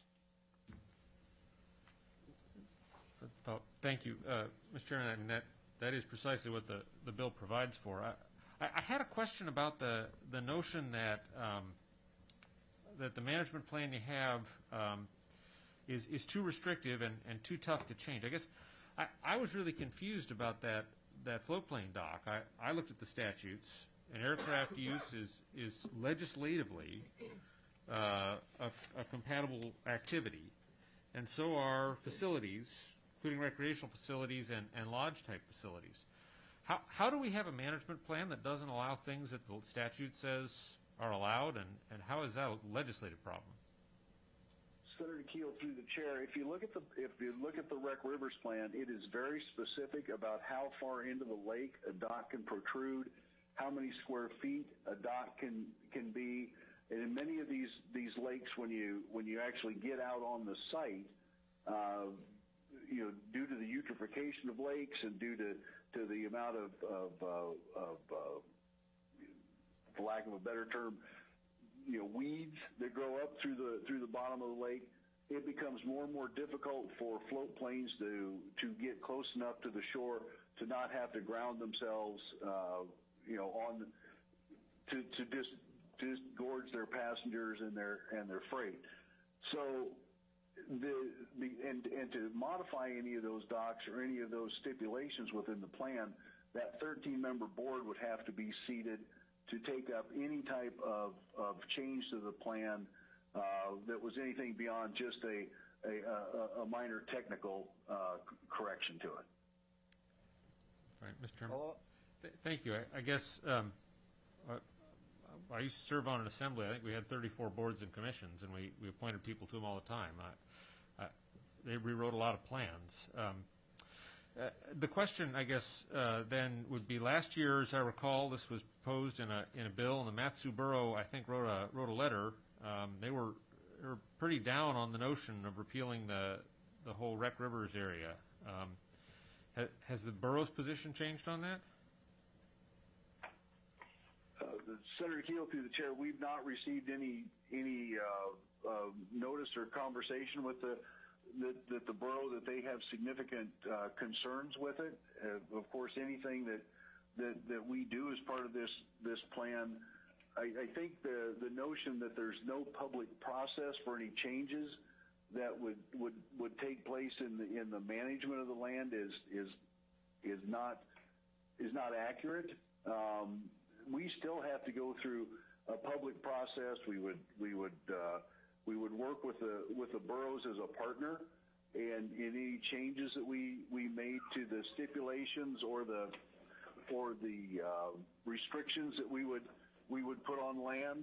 Thank you, Mr. Chairman. I mean, that is precisely what the bill provides for. I had a question about the notion that the management plan you have is too restrictive and too tough to change. I guess I was really confused about that floatplane dock. I looked at the statutes, and aircraft use is legislatively a compatible activity, and so are facilities, including recreational facilities and lodge-type facilities. How do we have a management plan that doesn't allow things that the statute says are allowed, and how is that a legislative problem? Senator Keel, through the chair, if you look at the Rec Rivers Plan, it is very specific about how far into the lake a dock can protrude, how many square feet a dock can be, and in many of these lakes, when you actually get out on the site, due to the eutrophication of lakes and due to the amount of for lack of a better term, weeds that grow up through the bottom of the lake, it becomes more and more difficult for float planes to get close enough to the shore to not have to ground themselves, to disgorge their passengers and their freight. So and to modify any of those docks or any of those stipulations within the plan, that 13-member board would have to be seated to take up any type of change to the plan that was anything beyond just a minor technical correction to it. All right, Mr. Chairman. Thank you. I guess I used to serve on an assembly. I think we had 34 boards and commissions, and we appointed people to them all the time. They rewrote a lot of plans. The question, I guess, then would be last year, as I recall, this was proposed in a bill, and the Mat-Su Borough, I think, wrote a letter. They were pretty down on the notion of repealing the whole Rec Rivers area. Has the borough's position changed on that? Senator Keel, through the chair, we've not received any notice or conversation with that the borough, that they have significant concerns with it. Of course, anything that we do as part of this plan, I think the notion that there's no public process for any changes that would take place in the management of the land is not accurate. We still have to go through a public process. We would work with the boroughs as a partner, and any changes that we made to the stipulations or the restrictions that we would put on land,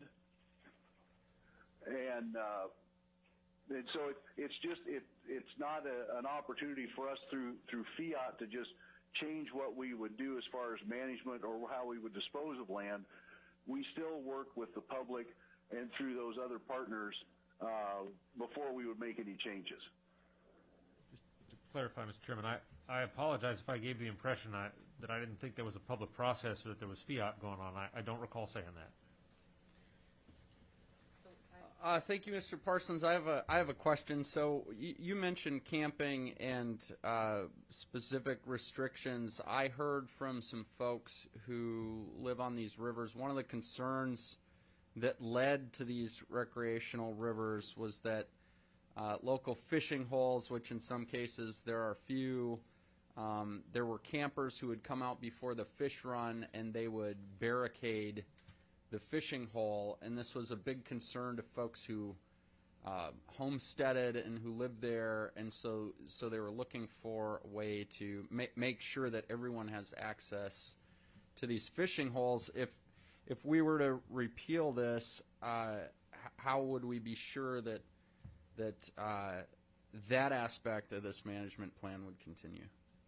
and so it's not an opportunity for us through fiat to just change what we would do as far as management or how we would dispose of land. We still work with the public and through those other partners before we would make any changes. Just to clarify, Mr. Chairman, I apologize if I gave the impression that I didn't think there was a public process or that there was fiat going on. I don't recall saying that. Thank you, Mr. Parsons. I have a question. So you mentioned camping and specific restrictions. I heard from some folks who live on these rivers. One of the concerns that led to these recreational rivers was that local fishing holes, which in some cases there are few, there were campers who would come out before the fish run and they would barricade the fishing hole, and this was a big concern to folks who homesteaded and who lived there, and so they were looking for a way to make sure that everyone has access to these fishing holes. If we were to repeal this, how would we be sure that that aspect of this management plan would continue?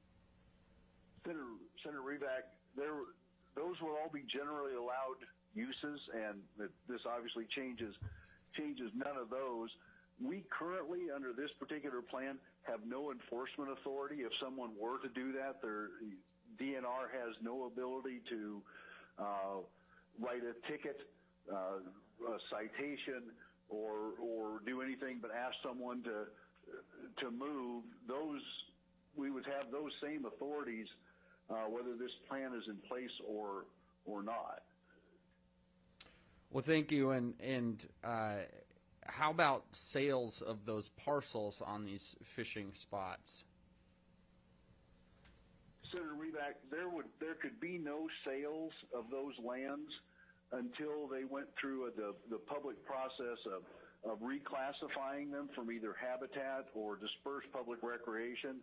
Senator Rivak, those will all be generally allowed uses, and this obviously changes none of those. We currently, under this particular plan, have no enforcement authority. If someone were to do that, their DNR has no ability to write a ticket, a citation, or do anything but ask someone to move. Those, we would have those same authorities whether this plan is in place or not. Well, thank you. And how about sales of those parcels on these fishing spots? Senator Rivak, there could be no sales of those lands until they went through the public process of reclassifying them from either habitat or dispersed public recreation,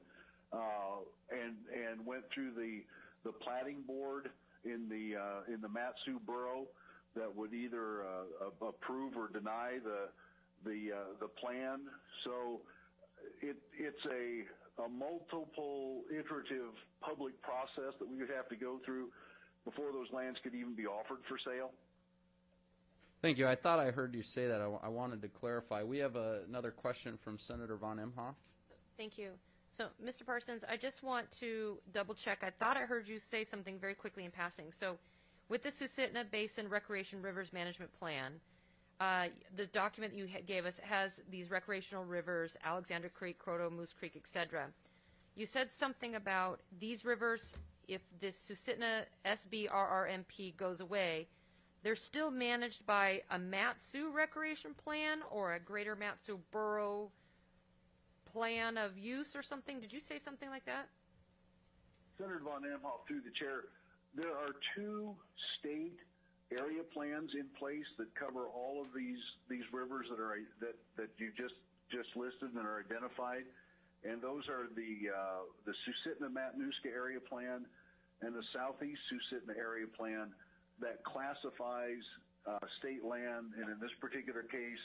and went through the platting board in the Mat-Su Borough that would either approve or deny the plan. So it's a multiple iterative public process that we would have to go through before those lands could even be offered for sale. Thank you. I thought I heard you say that. I wanted to clarify. We have another question from Senator von Imhoff. Thank you. So, Mr. Parsons, I just want to double check. I thought I heard you say something very quickly in passing. So, with the Susitna Basin Recreation Rivers Management Plan, the document you gave us has these recreational rivers, Alexander Creek, Croto, Moose Creek, etc. You said something about these rivers, if this Susitna SBRRMP goes away, they're still managed by a Mat-Su recreation plan or a Greater Mat-Su Borough plan of use or something? Did you say something like that? Senator von Imhoff, through the chair, there are 2 state area plans in place that cover all of these rivers that you just listed and are identified, and those are the Susitna Matanuska area plan and the Southeast Susitna area plan that classifies state land, and in this particular case,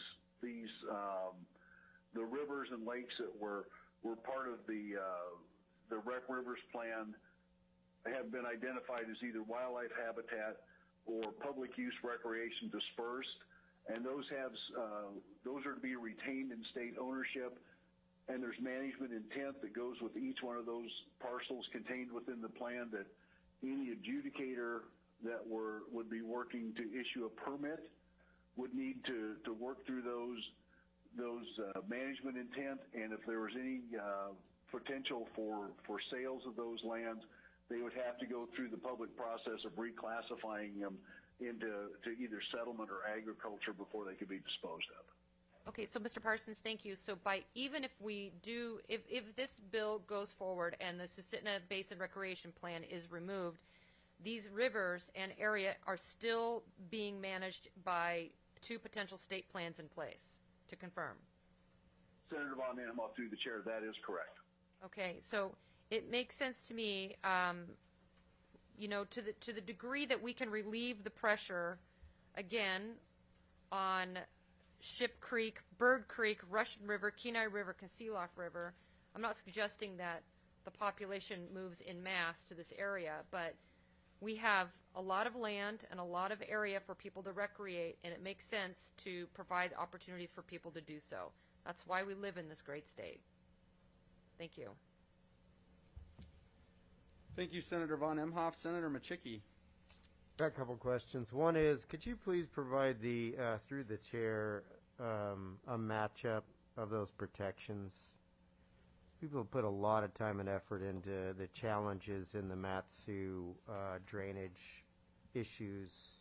the rivers and lakes that were part of the Rec Rivers plan have been identified as either wildlife habitat or public use recreation dispersed, and those are to be retained in state ownership, and there's management intent that goes with each one of those parcels contained within the plan that any adjudicator that would be working to issue a permit would need to work through management intent, and if there was any potential for sales of those lands, they would have to go through the public process of reclassifying them into either settlement or agriculture before they could be disposed of. Okay, so Mr. Parsons, thank you. So even if we do, if this bill goes forward and the Susitna Basin Recreation Plan is removed, these rivers and area are still being managed by 2 potential state plans in place, to confirm. Senator Von Imhoff, through the chair, that is correct. Okay, so it makes sense to me, to the degree that we can relieve the pressure, again, on Ship Creek, Bird Creek, Russian River, Kenai River, Kasilof River. I'm not suggesting that the population moves en masse to this area, but we have a lot of land and a lot of area for people to recreate, and it makes sense to provide opportunities for people to do so. That's why we live in this great state. Thank you. Thank you, Senator Von Imhoff. Senator Machicky. Got a couple questions. One is, could you please provide through the chair, a matchup of those protections? People put a lot of time and effort into the challenges in the Mat-Su drainage issues.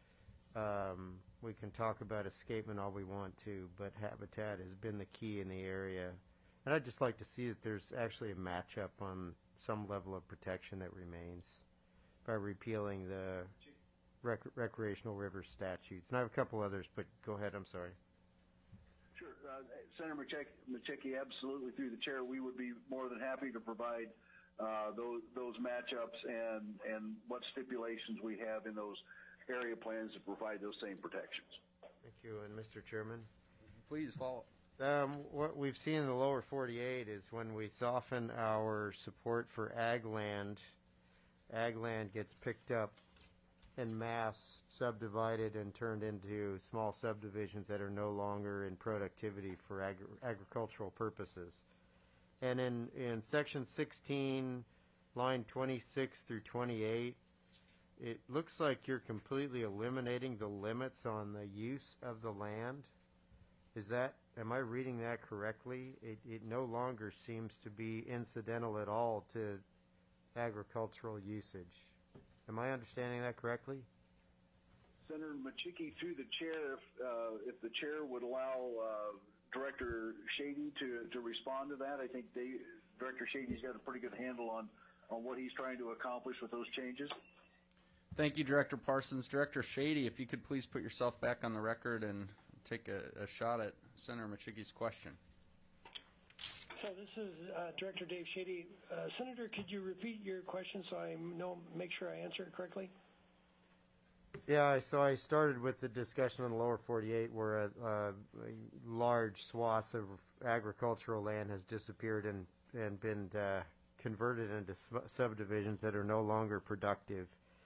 We can talk about escapement all we want to, but habitat has been the key in the area. And I'd just like to see that there's actually a matchup on some level of protection that remains by repealing the recreational river statutes. And I have a couple others, but go ahead, I'm sorry. Sure. Senator Machicky, absolutely, through the chair, we would be more than happy to provide those matchups and what stipulations we have in those area plans to provide those same protections. Thank you. And Mr. Chairman? Please follow. What we've seen in the lower 48 is when we soften our support for ag land gets picked up en masse, subdivided, and turned into small subdivisions that are no longer in productivity for agricultural purposes. And in section 16, line 26 through 28, it looks like you're completely eliminating the limits on the use of the land. Am I reading that correctly? It no longer seems to be incidental at all to agricultural usage. Am I understanding that correctly? Senator Machicky, through the chair, if the chair would allow Director Shady to respond to that, I think Director Shady's got a pretty good handle on what he's trying to accomplish with those changes. Thank you, Director Parsons. Director Shady, if you could please put yourself back on the record and take a shot at Senator Machicky's question. So this is Director Dave Shady. Senator, could you repeat your question so I make sure I answer it correctly? Yeah, so I started with the discussion on the lower 48 where a large swath of agricultural land has disappeared and been converted into subdivisions that are no longer productive.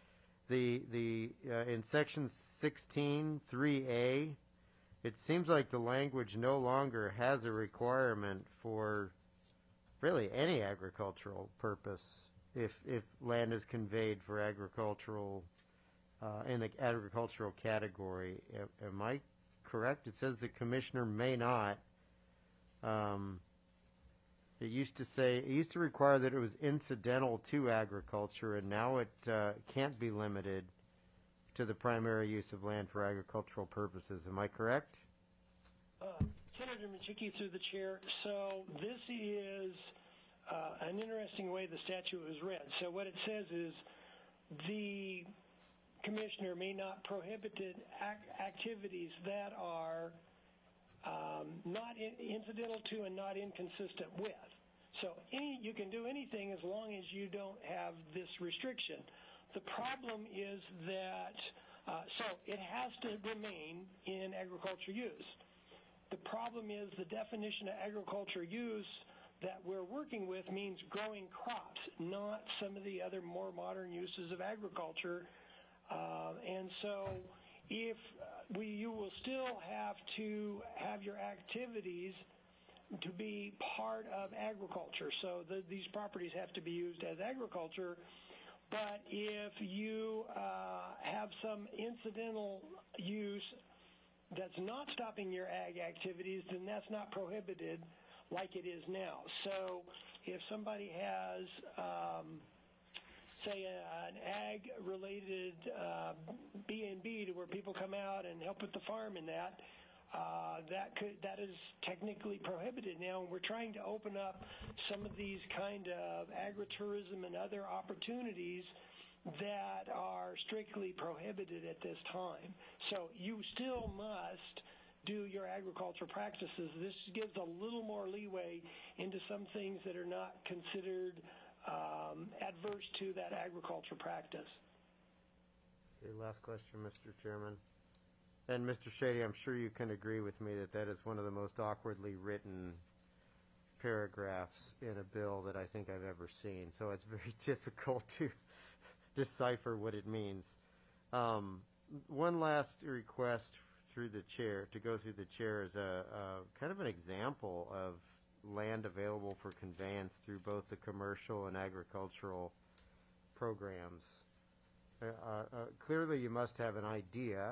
In section 16, 3A, it seems like the language no longer has a requirement for really any agricultural purpose if land is conveyed for agricultural in the agricultural category. Am I correct? It says the commissioner may not. It used to require that it was incidental to agriculture, and now it can't be limited to the primary use of land for agricultural purposes. Am I correct? Senator Machicky, through the chair. So this is an interesting way the statute was read. So what it says is the commissioner may not prohibit activities that are not incidental to and not inconsistent with. So you can do anything as long as you don't have this restriction. The problem is that, so it has to remain in agriculture use. The problem is the definition of agriculture use that we're working with means growing crops, not some of the other more modern uses of agriculture. And so you will still have to have your activities to be part of agriculture. So these properties have to be used as agriculture. But if you have some incidental use that's not stopping your ag activities, then that's not prohibited like it is now. So if somebody has, say, an ag-related B&B to where people come out and help with the farm and that is technically prohibited now. And we're trying to open up some of these kind of agritourism and other opportunities that are strictly prohibited at this time. So you still must do your agricultural practices. This gives a little more leeway into some things that are not considered adverse to that agricultural practice. Okay, last question, Mr. Chairman. And Mr. Shady, I'm sure you can agree with me that that is one of the most awkwardly written paragraphs in a bill that I think I've ever seen. So it's very difficult to decipher what it means. One last request through the chair, to go through the chair, is a kind of an example of land available for conveyance through both the commercial and agricultural programs. Clearly you must have an idea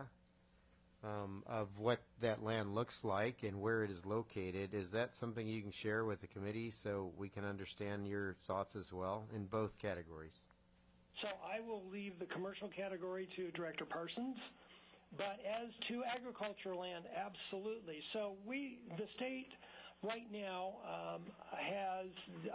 of what that land looks like and where it is located. Is that something you can share with the committee so we can understand your thoughts as well in both categories? So I will leave the commercial category to Director Parsons, but as to agricultural land, absolutely. So the state right now has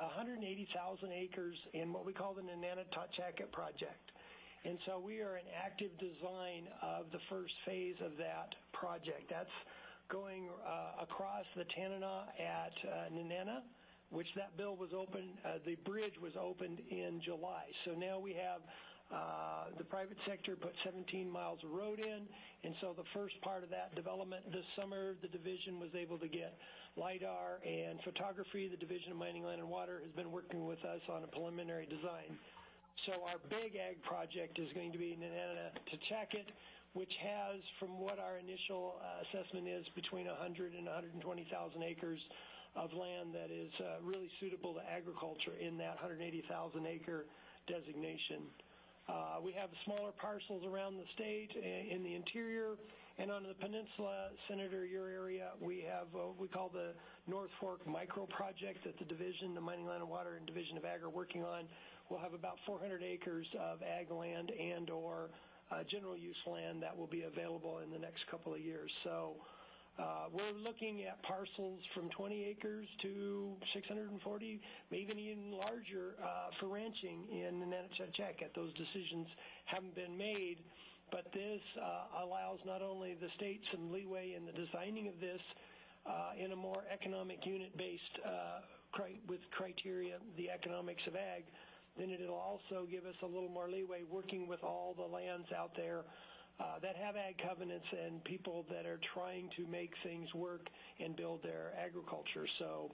180,000 acres in what we call the Nenana-Tachaka project. And so we are in active design of the first phase of that project. That's going across the Tanana at Nenana, which that bill was open, the bridge was opened in July. So now we have the private sector put 17 miles of road in, and so the first part of that development this summer, the division was able to get LIDAR and photography. The Division of Mining, Land, and Water has been working with us on a preliminary design. So our big ag project is going to be Nenana-Tachaka, which has, from what our initial assessment is, between 100 and 120,000 acres of land that is really suitable to agriculture in that 180,000 acre designation. We have smaller parcels around the state in the interior, and on the peninsula, Senator, your area, we have what we call the North Fork Micro Project that the Division of Mining, Land, and Water and Division of Ag are working on. We'll have about 400 acres of ag land and or general use land that will be available in the next couple of years. So we're looking at parcels from 20 acres to 640, maybe even larger for ranching in Nenana-Tachaka. Those decisions haven't been made, but this allows not only the state some leeway in the designing of this in a more economic unit-based with criteria, the economics of ag, then it'll also give us a little more leeway working with all the lands out there that have ag covenants and people that are trying to make things work and build their agriculture. So,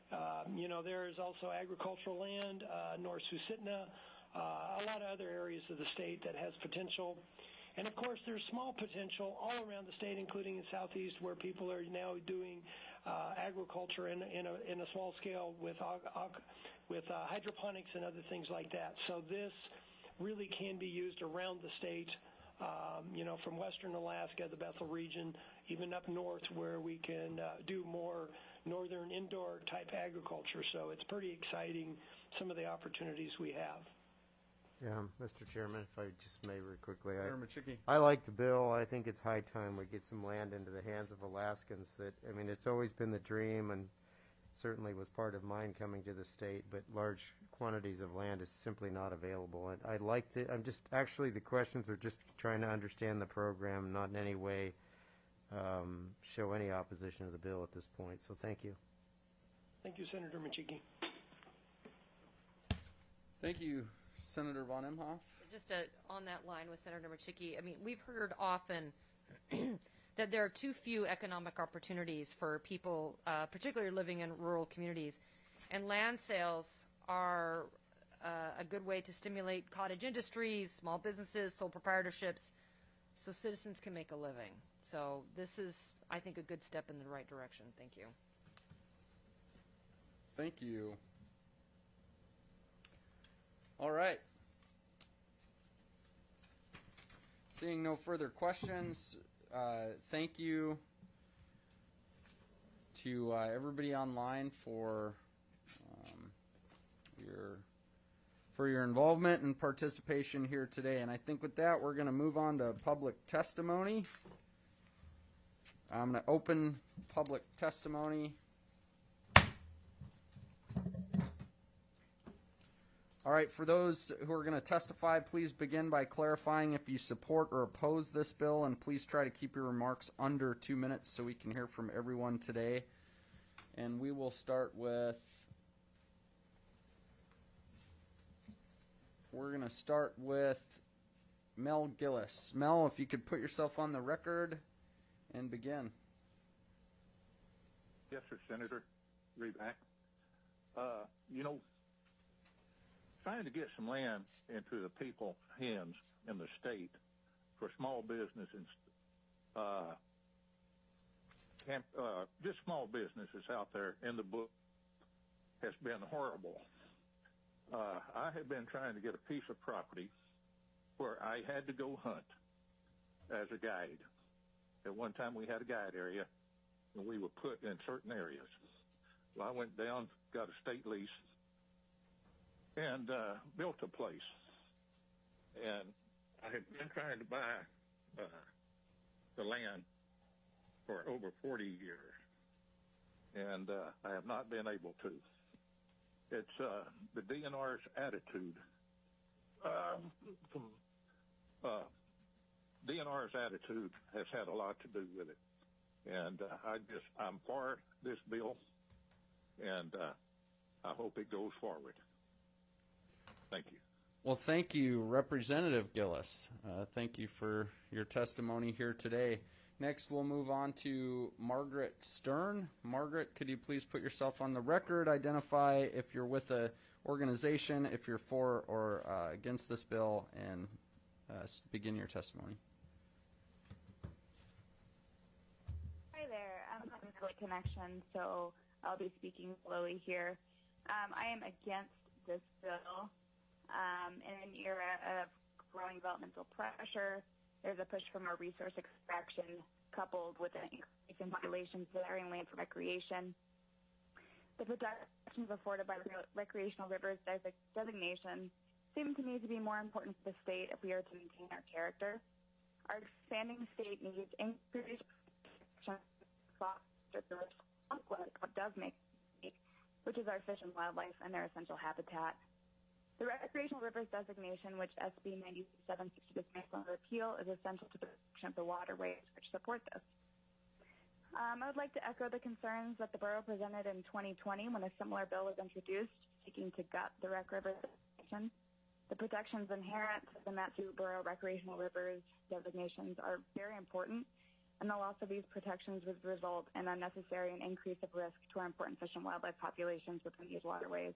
there is also agricultural land, North Susitna, a lot of other areas of the state that has potential. And of course, there's small potential all around the state, including in Southeast, where people are now doing agriculture in a small scale with hydroponics and other things like that. So this really can be used around the state. From western Alaska, the Bethel region, even up north where we can do more northern indoor type agriculture. So it's pretty exciting, some of the opportunities we have. Yeah, Mr. Chairman, if I just may very quickly. Senator Machicki. I like the bill. I think it's high time we get some land into the hands of Alaskans. It's always been the dream and certainly was part of mine coming to the state, but large quantities of land is simply not available. And the questions are just trying to understand the program, not in any way show any opposition to the bill at this point. So thank you. Thank you, Senator Machicki. Thank you, Senator Von Imhoff. Just on that line with Senator Machicki, we've heard often that there are too few economic opportunities for people, particularly living in rural communities. And land sales are a good way to stimulate cottage industries, small businesses, sole proprietorships, so citizens can make a living. So this is, I think, a good step in the right direction. Thank you. Thank you. All right. Seeing no further questions, thank you to everybody online for your involvement and participation here today. And I think with that, we're going to move on to public testimony. I'm going to open public testimony. All right, for those who are going to testify, please begin by clarifying if you support or oppose this bill, and please try to keep your remarks under 2 minutes so we can hear from everyone today. And we will start with, we're going to start with Mel Gillis. Mel, if you could put yourself on the record and begin. Yes, sir, Senator Reback. Trying to get some land into the people's hands in the state for small business and just small businesses out there in the book has been horrible. I have been trying to get a piece of property where I had to go hunt as a guide. At one time we had a guide area, and we were put in certain areas. Well, I went down, got a state lease, and built a place. And I had been trying to buy the land for over 40 years, and I have not been able to. It's the DNR's attitude. DNR's attitude has had a lot to do with it. And I'm for this bill, and I hope it goes forward. Thank you. Well, thank you, Representative Gillis. Thank you for your testimony here today. Next, we'll move on to Margaret Stern. Margaret, could you please put yourself on the record, identify if you're with an organization, if you're for or against this bill, and begin your testimony. Hi there. I'm having a connection, so I'll be speaking slowly here. I am against this bill. In an era of growing developmental pressure, there's a push for more resource extraction coupled with an increase in populations clearing land for recreation. The protections afforded by the recreational rivers designation seem to me to be more important to the state if we are to maintain our character. Our expanding state needs increased protection what does make it, which is our fish and wildlife and their essential habitat. The recreational rivers designation, which SB 9760 dismissal and repeal, is essential to the protection of the waterways which support this. I would like to echo the concerns that the borough presented in 2020 when a similar bill was introduced seeking to gut the Rec River designation. The protections inherent to the Mat-Su Borough recreational rivers designations are very important, and the loss of these protections would result in unnecessary and increase of risk to our important fish and wildlife populations within these waterways.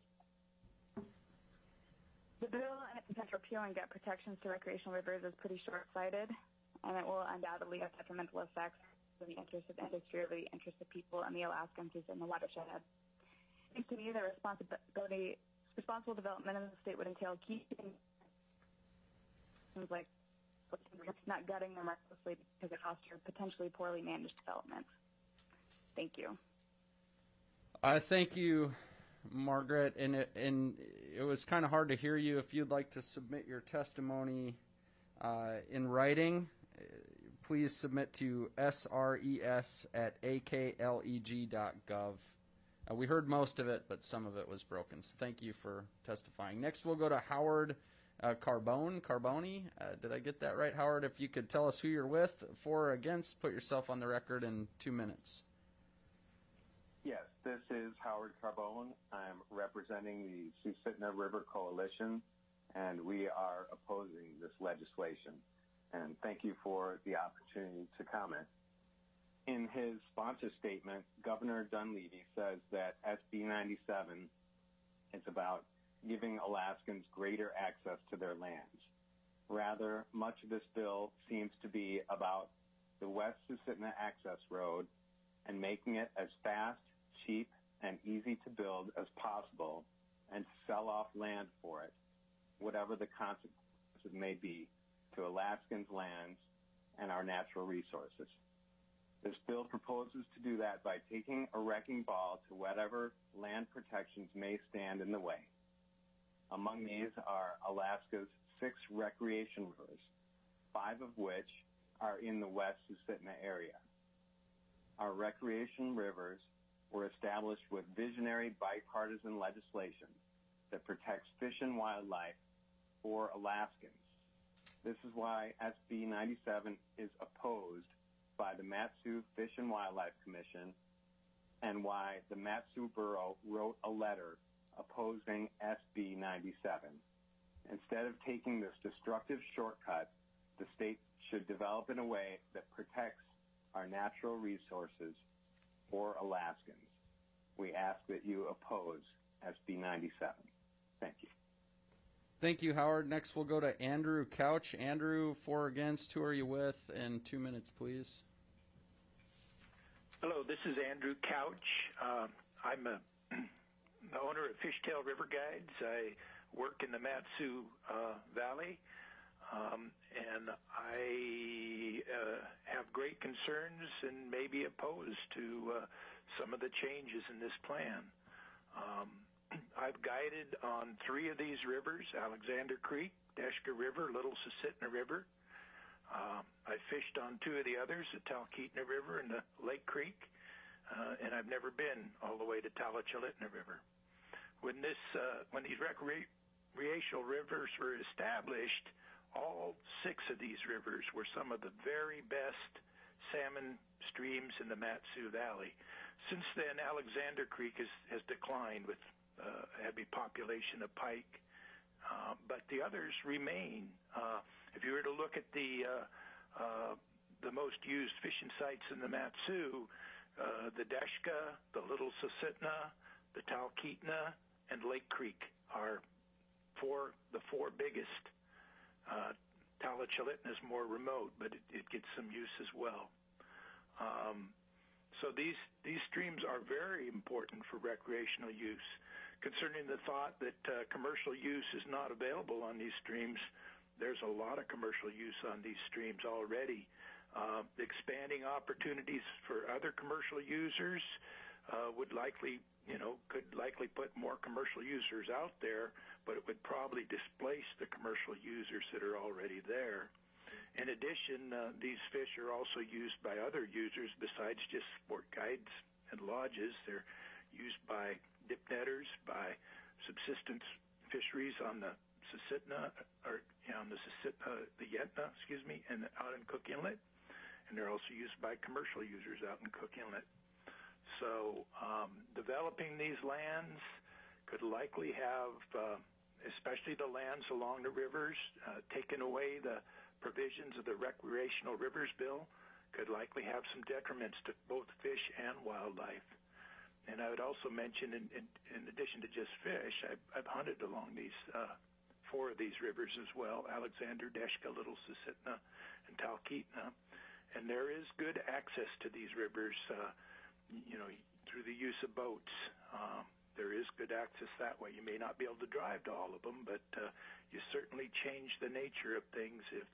The bill and its potential repeal and gut protections to recreational rivers is pretty short-sighted, and it will undoubtedly have detrimental effects in the interest of industry or the interest of people and the Alaskans who's in the watershed. It seems to me that responsible development in the state would entail keeping things like not gutting them recklessly because it fosters potentially poorly managed development. Thank you. Thank you, Margaret, and it was kind of hard to hear you. If you'd like to submit your testimony in writing, please submit to sres@akleg.gov. We heard most of it, but some of it was broken, so thank you for testifying. Next, we'll go to Howard Carboni. Did I get that right, Howard? If you could tell us who you're with, for or against, put yourself on the record in 2 minutes. Yes, this is Howard Carbone. I'm representing the Susitna River Coalition, and we are opposing this legislation. And thank you for the opportunity to comment. In his sponsor statement, Governor Dunleavy says that SB 97 is about giving Alaskans greater access to their lands. Rather, much of this bill seems to be about the West Susitna Access Road and making it as fast, cheap, and easy to build as possible and sell off land for it, whatever the consequences may be to Alaskans' lands and our natural resources. This bill proposes to do that by taking a wrecking ball to whatever land protections may stand in the way. Among these are Alaska's 6 recreation rivers, 5 of which are in the West Susitna area. Our recreation rivers were established with visionary bipartisan legislation that protects fish and wildlife for Alaskans. This is why SB 97 is opposed by the Mat-Su Fish and Wildlife Commission and why the Mat-Su Borough wrote a letter opposing SB 97. Instead of taking this destructive shortcut, the state should develop in a way that protects our natural resources for Alaskans. We ask that you oppose SB 97. Thank you. Thank you, Howard. Next, we'll go to Andrew Couch. Andrew, for or against, who are you with? And 2 minutes, please. Hello, this is Andrew Couch. I'm the owner of Fishtail River Guides. I work in the Mat-Su Valley, and I have great concerns and may be opposed to some of the changes in this plan. I've guided on 3 of these rivers, Alexander Creek, Deshka River, Little Susitna River. I fished on 2 of the others, the Talkeetna River and the Lake Creek, and I've never been all the way to Talachalitna River. When these recreational rivers were established, all 6 of these rivers were some of the very best salmon streams in the Mat-Su Valley. Since then, Alexander Creek has declined with a heavy population of pike, but the others remain. If you were to look at the most used fishing sites in the Mat-Su, the Deshka, the Little Susitna, the Talkeetna, and Lake Creek are the 4 biggest. Talachalitna is more remote, but it gets some use as well. So these streams are very important for recreational use. Concerning the thought that commercial use is not available on these streams, there's a lot of commercial use on these streams already. Expanding opportunities for other commercial users could likely put more commercial users out there, but it would probably displace the commercial users that are already there. In addition, these fish are also used by other users besides just sport guides and lodges. They're used by dip netters, by subsistence fisheries on the Susitna, the Yentna, and out in Cook Inlet, and they're also used by commercial users out in Cook Inlet. So developing these lands could likely have, especially the lands along the rivers, taken away the provisions of the Recreational Rivers Bill, could likely have some detriments to both fish and wildlife. And I would also mention, in addition to just fish, I've hunted along these 4 of these rivers as well, Alexander, Deshka, Little Susitna, and Talkeetna. And there is good access to these rivers, through the use of boats. There is good access that way. You may not be able to drive to all of them, but you certainly change the nature of things if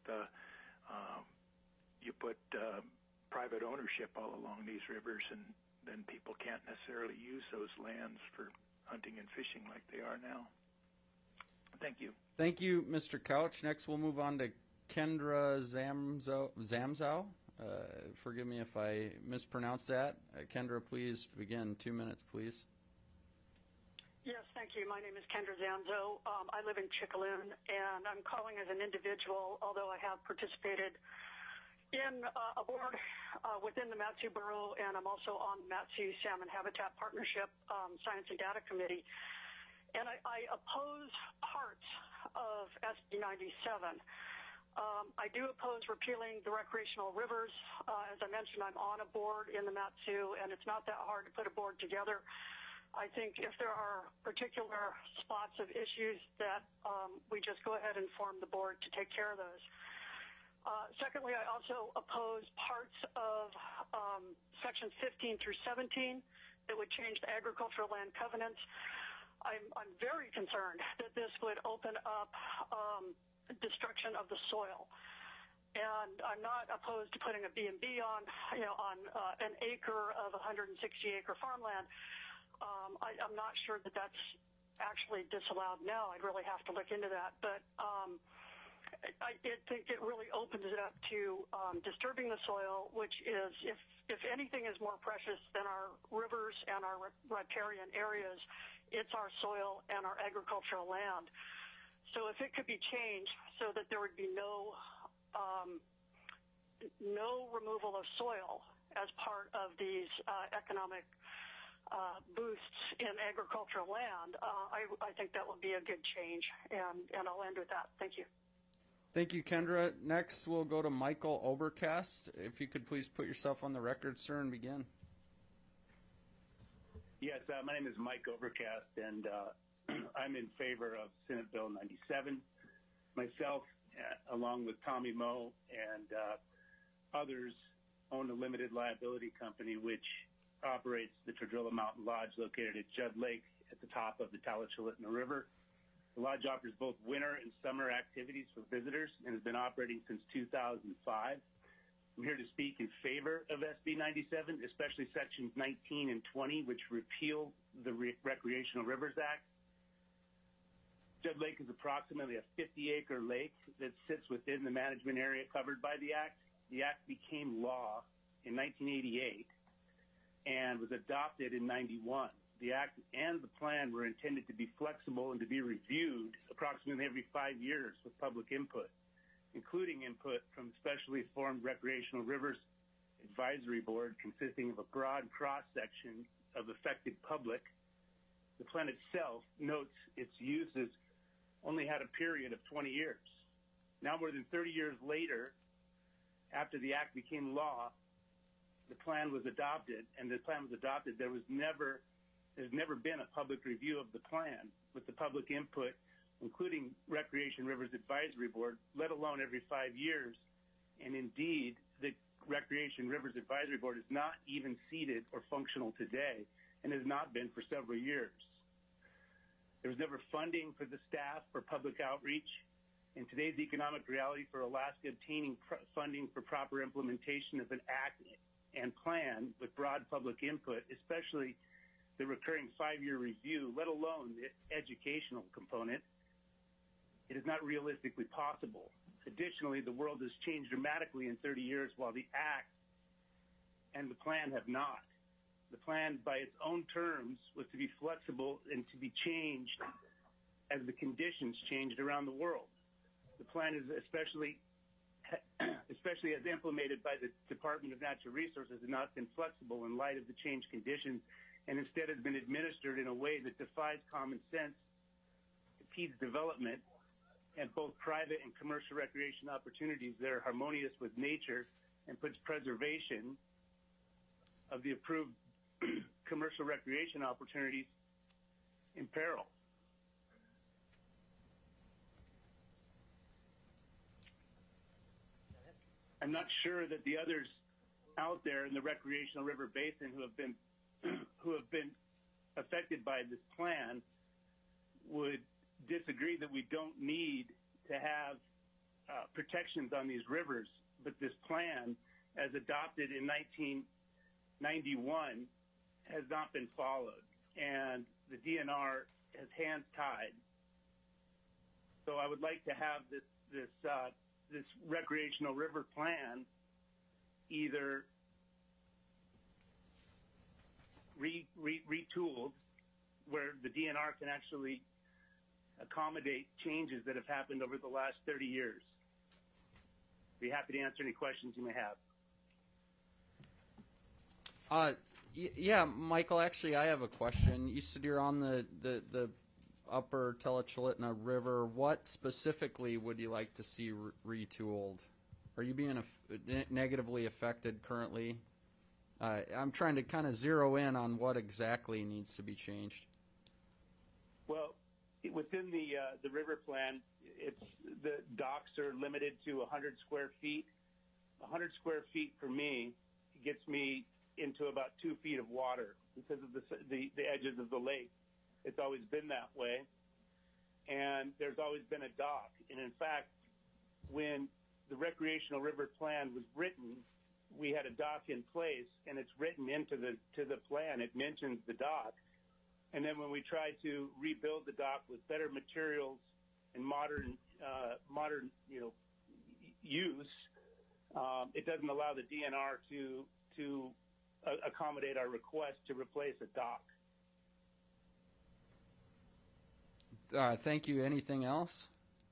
you put private ownership all along these rivers, and then people can't necessarily use those lands for hunting and fishing like they are now. Thank you. Thank you, Mr. Couch. Next, we'll move on to Kendra Zamzow. Forgive me if I mispronounce that. Kendra, please begin. 2 minutes, please. Yes, thank you. My name is Kendra Zamzow. I live in Chickaloon, and I'm calling as an individual, although I have participated in a board within the Mat-Su Borough, and I'm also on the Mat-Su Salmon Habitat Partnership Science and Data Committee. And I oppose parts of SB 97. I do oppose repealing the recreational rivers. As I mentioned, I'm on a board in the Mat-Su, and it's not that hard to put a board together. I think if there are particular spots of issues that we just go ahead and form the board to take care of those. Secondly, I also oppose parts of sections 15 through 17 that would change the agricultural land covenants. I'm very concerned that this would open up destruction of the soil. and I'm not opposed to putting a B&B on, on an acre of 160-acre farmland. I'm not sure that that's actually disallowed now. I'd really have to look into that. But I think it really opens it up to disturbing the soil, which is, if anything is more precious than our rivers and our riparian areas, it's our soil and our agricultural land. So if it could be changed so that there would be no removal of soil as part of these economic boosts in agricultural land, I think that would be a good change, and I'll end with that. Thank you. Thank you, Kendra. Next, we'll go to Michael Obercast. If you could please put yourself on the record, sir, and begin. Yes, my name is Mike Overcast, and I'm in favor of Senate Bill 97. Myself, along with Tommy Moe and others, own a limited liability company which operates the Tredrilla Mountain Lodge located at Judd Lake at the top of the Talachalitna River. The lodge offers both winter and summer activities for visitors and has been operating since 2005. I'm here to speak in favor of SB 97, especially Sections 19 and 20, which repeal the Recreational Rivers Act. Judd Lake is approximately a 50-acre lake that sits within the management area covered by the Act. The Act became law in 1988 and was adopted in 91. The Act and the plan were intended to be flexible and to be reviewed approximately every 5 years with public input, including input from specially formed Recreational Rivers Advisory Board consisting of a broad cross-section of affected public. The plan itself notes its uses only had a period of 20 years. Now, more than 30 years later, after the Act became law, the plan was adopted, and there's never been a public review of the plan with the public input, including Recreation Rivers Advisory Board, let alone every 5 years. And indeed, the Recreation Rivers Advisory Board is not even seated or functional today and has not been for several years. There was never funding for the staff for public outreach. In today's economic reality for Alaska, obtaining funding for proper implementation of an act and plan with broad public input, especially the recurring 5-year review, let alone the educational component, it is not realistically possible. Additionally, the world has changed dramatically in 30 years while the Act and the plan have not. The plan, by its own terms, was to be flexible and to be changed as the conditions changed around the world. The plan is especially as implemented by the Department of Natural Resources, has not been flexible in light of the changed conditions, and instead has been administered in a way that defies common sense, impedes development, and both private and commercial recreation opportunities that are harmonious with nature and puts preservation of the approved commercial recreation opportunities in peril. I'm not sure that the others out there in the recreational river basin who have been affected by this plan would disagree that we don't need to have protections on these rivers, but this plan, as adopted in 1991, has not been followed, and the DNR has hands tied. So I would like to have this recreational river plan either retooled where the DNR can actually accommodate changes that have happened over the last 30 years. Be happy to answer any questions you may have. Yeah, Michael, actually, I have a question. You said you're on the upper Talachalitna River. What specifically would you like to see retooled? Are you being negatively affected currently? I'm trying to kind of zero in on what exactly needs to be changed. Well, within the river plan, the docks are limited to 100 square feet. 100 square feet for me gets me into about 2 feet of water because of the edges of the lake. It's always been that way, and there's always been a dock. And in fact, when the recreational river plan was written, we had a dock in place, and it's written into the plan. It mentions the dock. And then when we tried to rebuild the dock with better materials and modern use, it doesn't allow the DNR to accommodate our request to replace a dock. Thank you. Anything else?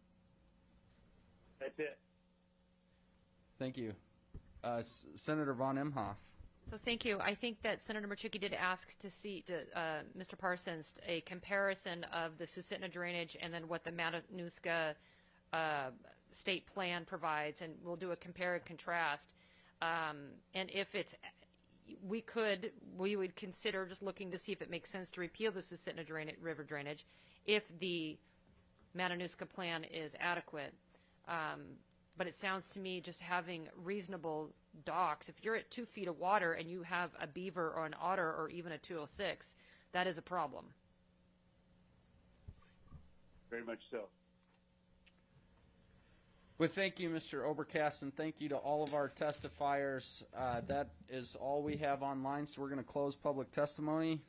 That's it. Thank you. Senator Von Imhoff. So thank you. I think that Senator Machicki did ask to see, Mr. Parsons, a comparison of the Susitna drainage and then what the Matanuska state plan provides, and we'll do a compare and contrast. And if it's, we would consider just looking to see if it makes sense to repeal the Susitna river drainage if the Matanuska plan is adequate. But it sounds to me just having reasonable docks, if you're at 2 feet of water and you have a beaver or an otter or even a 206, that is a problem. Very much so. Well, thank you, Mr. Obercast, and thank you to all of our testifiers. That is all we have online, so we're going to close public testimony.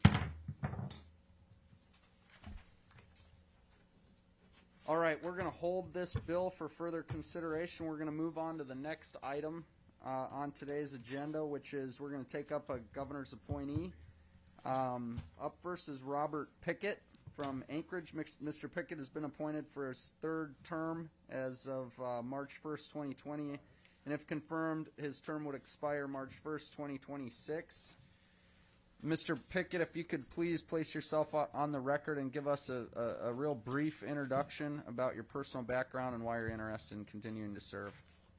All right, we're going to hold this bill for further consideration. We're going to move on to the next item on today's agenda, which is we're going to take up a governor's appointee. Up first is Robert Pickett from Anchorage. Mr. Pickett has been appointed for his 3rd term as of March 1st, 2020. And if confirmed, his term would expire March 1st, 2026. Mr. Pickett, if you could please place yourself on the record and give us a real brief introduction about your personal background and why you're interested in continuing to serve.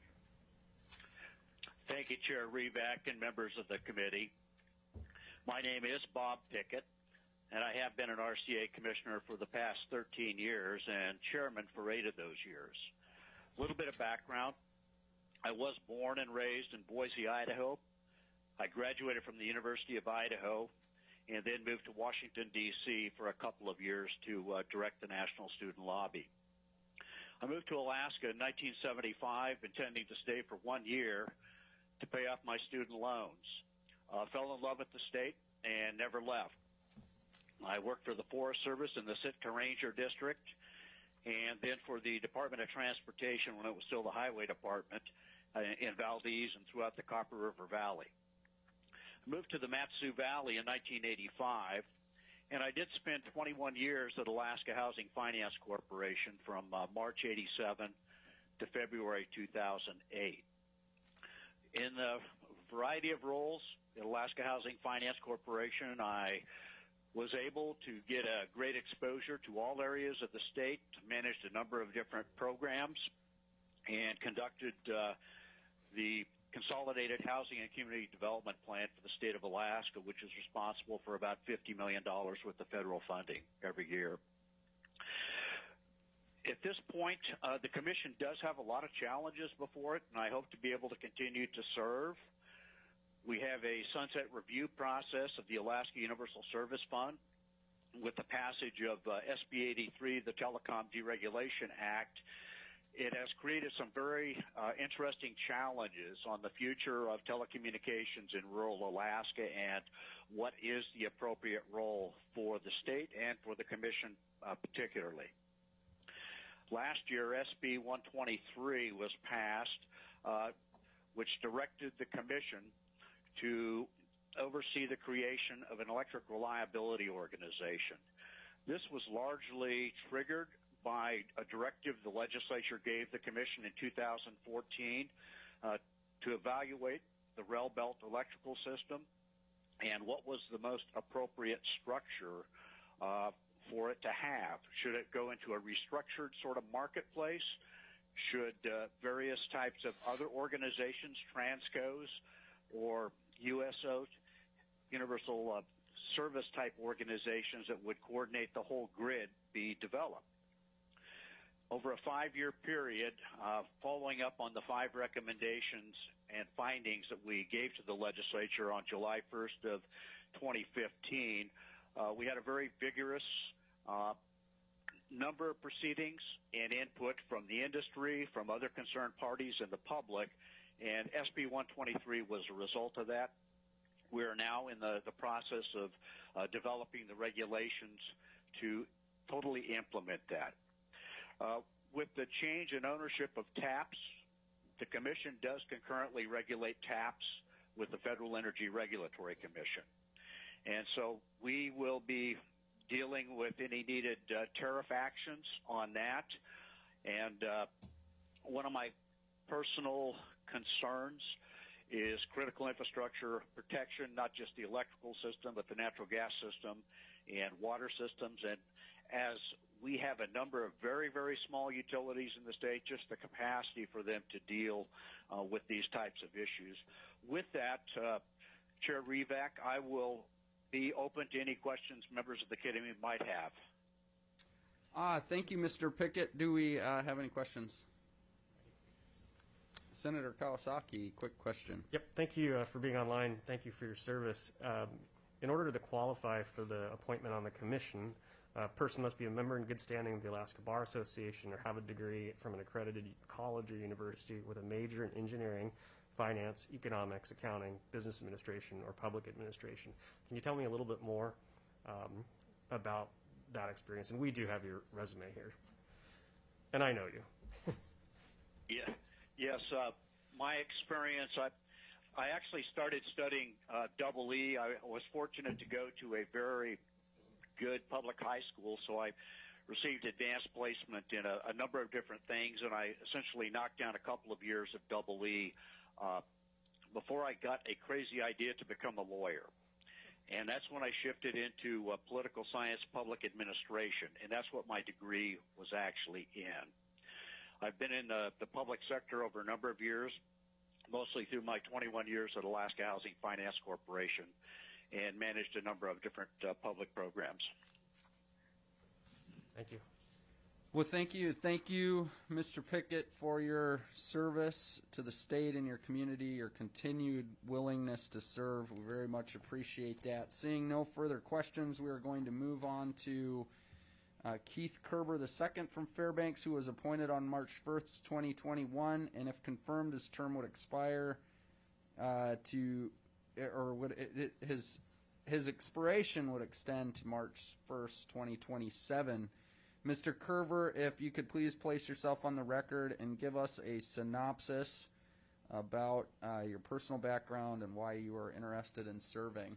Thank you, Chair Revac and members of the committee. My name is Bob Pickett, and I have been an RCA commissioner for the past 13 years and chairman for 8 of those years. A little bit of background. I was born and raised in Boise, Idaho. I graduated from the University of Idaho and then moved to Washington, D.C. for a couple of years to direct the National Student Lobby. I moved to Alaska in 1975, intending to stay for 1 year to pay off my student loans. Fell in love with the state and never left. I worked for the Forest Service in the Sitka Ranger District and then for the Department of Transportation when it was still the Highway Department in Valdez and throughout the Copper River Valley. Moved to the Mat-Su Valley in 1985, and I did spend 21 years at Alaska Housing Finance Corporation from March 87 to February 2008. In a variety of roles at Alaska Housing Finance Corporation, I was able to get a great exposure to all areas of the state, managed a number of different programs, and conducted the Consolidated Housing and Community Development Plan for the state of Alaska, which is responsible for about $50 million worth of federal funding every year. At this point, the Commission does have a lot of challenges before it, and I hope to be able to continue to serve. We have a sunset review process of the Alaska Universal Service Fund. With the passage of SB 83, the Telecom Deregulation Act, it has created some very interesting challenges on the future of telecommunications in rural Alaska and what is the appropriate role for the state and for the Commission particularly. Last year, SB 123 was passed, which directed the Commission to oversee the creation of an electric reliability organization. This was largely triggered by a directive the legislature gave the Commission in 2014 to evaluate the rail belt electrical system and what was the most appropriate structure for it to have. Should it go into a restructured sort of marketplace? Should various types of other organizations, Transcos or USO, Universal Service type organizations that would coordinate the whole grid, be developed? Over a 5-year period, following up on the 5 recommendations and findings that we gave to the legislature on July 1st of 2015, we had a very vigorous number of proceedings and input from the industry, from other concerned parties, and the public, and SB 123 was a result of that. We are now in the process of developing the regulations to totally implement that. With the change in ownership of TAPS, the Commission does concurrently regulate TAPS with the Federal Energy Regulatory Commission. And so we will be dealing with any needed tariff actions on that. And one of my personal concerns is critical infrastructure protection, not just the electrical system, but the natural gas system and water systems. And as we have a number of very, very small utilities in the state, just the capacity for them to deal with these types of issues. With that, Chair Revac, I will be open to any questions members of the committee might have. Thank you, Mr. Pickett. Do we have any questions? Senator Kawasaki, quick question. Yep, thank you for being online. Thank you for your service. In order to qualify for the appointment on the commission, a person must be a member in good standing of the Alaska Bar Association or have a degree from an accredited college or university with a major in engineering, finance, economics, accounting, business administration, or public administration. Can you tell me a little bit more about that experience? And we do have your resume here. And I know you. Yeah. Yes, my experience, I actually started studying double E. I was fortunate to go to a very good public high school, so I received advanced placement in a number of different things, and I essentially knocked down a couple of years of double E before I got a crazy idea to become a lawyer. And that's when I shifted into political science, public administration, and that's what my degree was actually in. I've been in the public sector over a number of years, mostly through my 21 years at Alaska Housing Finance Corporation, and managed a number of different public programs. Thank you. Well, thank you. Thank you, Mr. Pickett, for your service to the state and your community, your continued willingness to serve. We very much appreciate that. Seeing no further questions, we are going to move on to Keith Kerber II from Fairbanks, who was appointed on March 1st, 2021, and if confirmed, his term would expire his expiration would extend to March 1st, 2027. Mr. Kerber, if you could please place yourself on the record and give us a synopsis about your personal background and why you are interested in serving.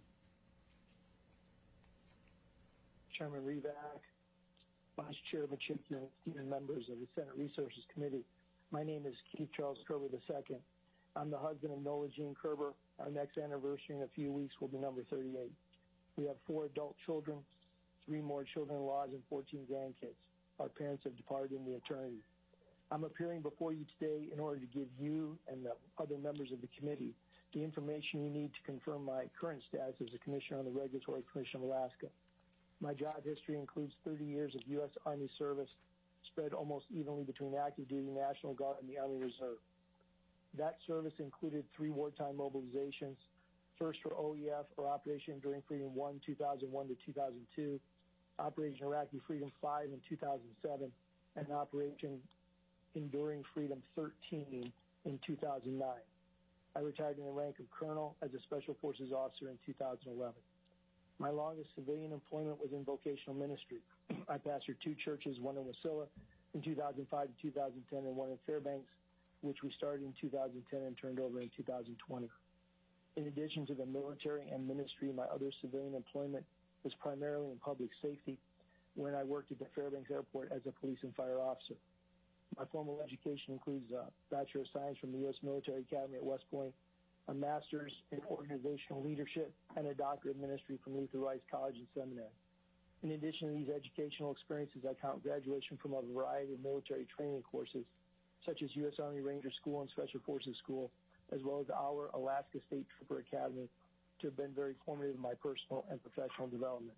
Chairman Revac, Vice Chair Machicky, and esteemed members of the Senate Resources Committee. My name is Keith Charles Kerber II. I'm the husband of Nola Jean Kerber. Our next anniversary in a few weeks will be number 38. We have 4 adult children, 3 more children-in-laws, and 14 grandkids. Our parents have departed into eternity. I'm appearing before you today in order to give you and the other members of the committee the information you need to confirm my current status as a commissioner on the Regulatory Commission of Alaska. My job history includes 30 years of U.S. Army service, spread almost evenly between active duty, National Guard, and the Army Reserve. That service included 3 wartime mobilizations, first for OEF, or Operation Enduring Freedom 1, 2001 to 2002, Operation Iraqi Freedom 5 in 2007, and Operation Enduring Freedom 13 in 2009. I retired in the rank of colonel as a Special Forces officer in 2011. My longest civilian employment was in vocational ministry. I pastored 2 churches, one in Wasilla in 2005 to 2010, and one in Fairbanks, which we started in 2010 and turned over in 2020. In addition to the military and ministry, my other civilian employment was primarily in public safety, when I worked at the Fairbanks Airport as a police and fire officer. My formal education includes a Bachelor of Science from the U.S. Military Academy at West Point, a Master's in Organizational Leadership, and a Doctorate of Ministry from Luther Rice College and Seminary. In addition to these educational experiences, I count graduation from a variety of military training courses, such as U.S. Army Ranger School and Special Forces School, as well as our Alaska State Trooper Academy, to have been very formative in my personal and professional development.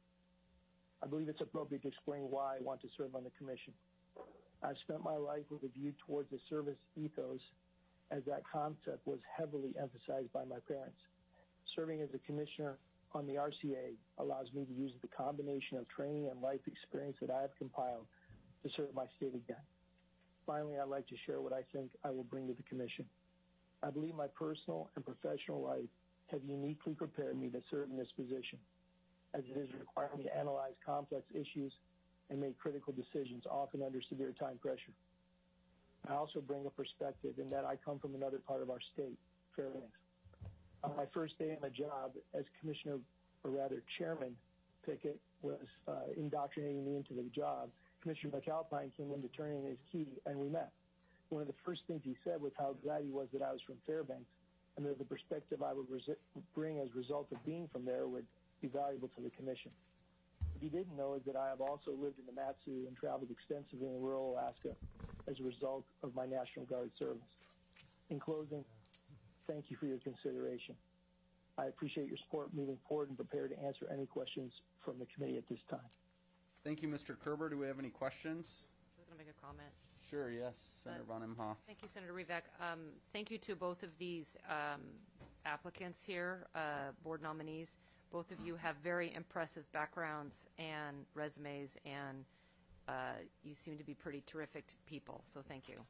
I believe it's appropriate to explain why I want to serve on the Commission. I've spent my life with a view towards the service ethos, as that concept was heavily emphasized by my parents. Serving as a commissioner on the RCA allows me to use the combination of training and life experience that I have compiled to serve my state again. Finally, I'd like to share what I think I will bring to the Commission. I believe my personal and professional life have uniquely prepared me to serve in this position, as it has required me to analyze complex issues and make critical decisions, often under severe time pressure. I also bring a perspective in that I come from another part of our state, Fairbanks. On my first day on the job as Commissioner, or rather Chairman Pickett was indoctrinating me into the job, Commissioner McAlpine came in to turn in his key, and we met. One of the first things he said was how glad he was that I was from Fairbanks, and that the perspective I would bring as a result of being from there would be valuable to the Commission. What he didn't know is that I have also lived in the Mat-Su and traveled extensively in rural Alaska as a result of my National Guard service. In closing, thank you for your consideration. I appreciate your support moving forward and prepared to answer any questions from the committee at this time. Thank you, Mr. Kerber. Do we have any questions? I was going to make a comment. Sure, yes. Senator Von Imhoff. Thank you, Senator Rivak. Thank you to both of these applicants here, board nominees. Both of you have very impressive backgrounds and resumes, and you seem to be pretty terrific people, so thank you.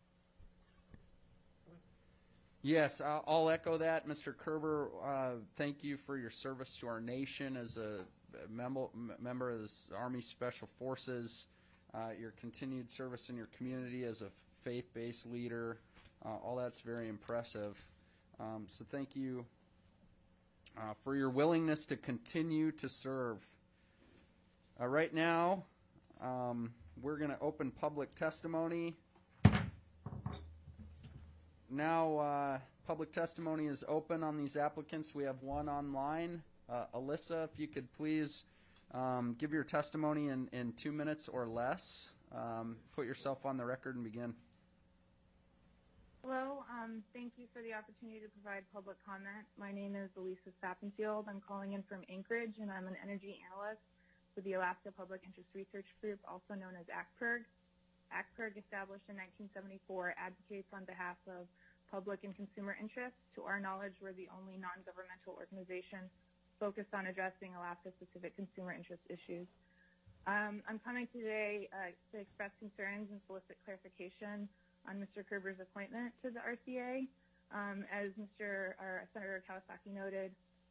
Yes, I'll echo that. Mr. Kerber, thank you for your service to our nation as a member of the Army Special Forces, your continued service in your community as a faith-based leader. All that's very impressive. So thank you for your willingness to continue to serve. Right now, we're going to open public testimony. Now, public testimony is open on these applicants. We have one online. Alyssa, if you could please give your testimony in 2 minutes or less. Put yourself on the record and begin. Hello. Thank you for the opportunity to provide public comment. My name is Elisa Sappenfield. I'm calling in from Anchorage, and I'm an energy analyst with the Alaska Public Interest Research Group, also known as ACPIRG. ACPIRG, established in 1974, advocates on behalf of public and consumer interests. To our knowledge, we're the only non-governmental organization focused on addressing Alaska-specific consumer interest issues. I'm coming today to express concerns and solicit clarification on Mr. Kerber's appointment to the RCA. As Senator Kawasaki noted,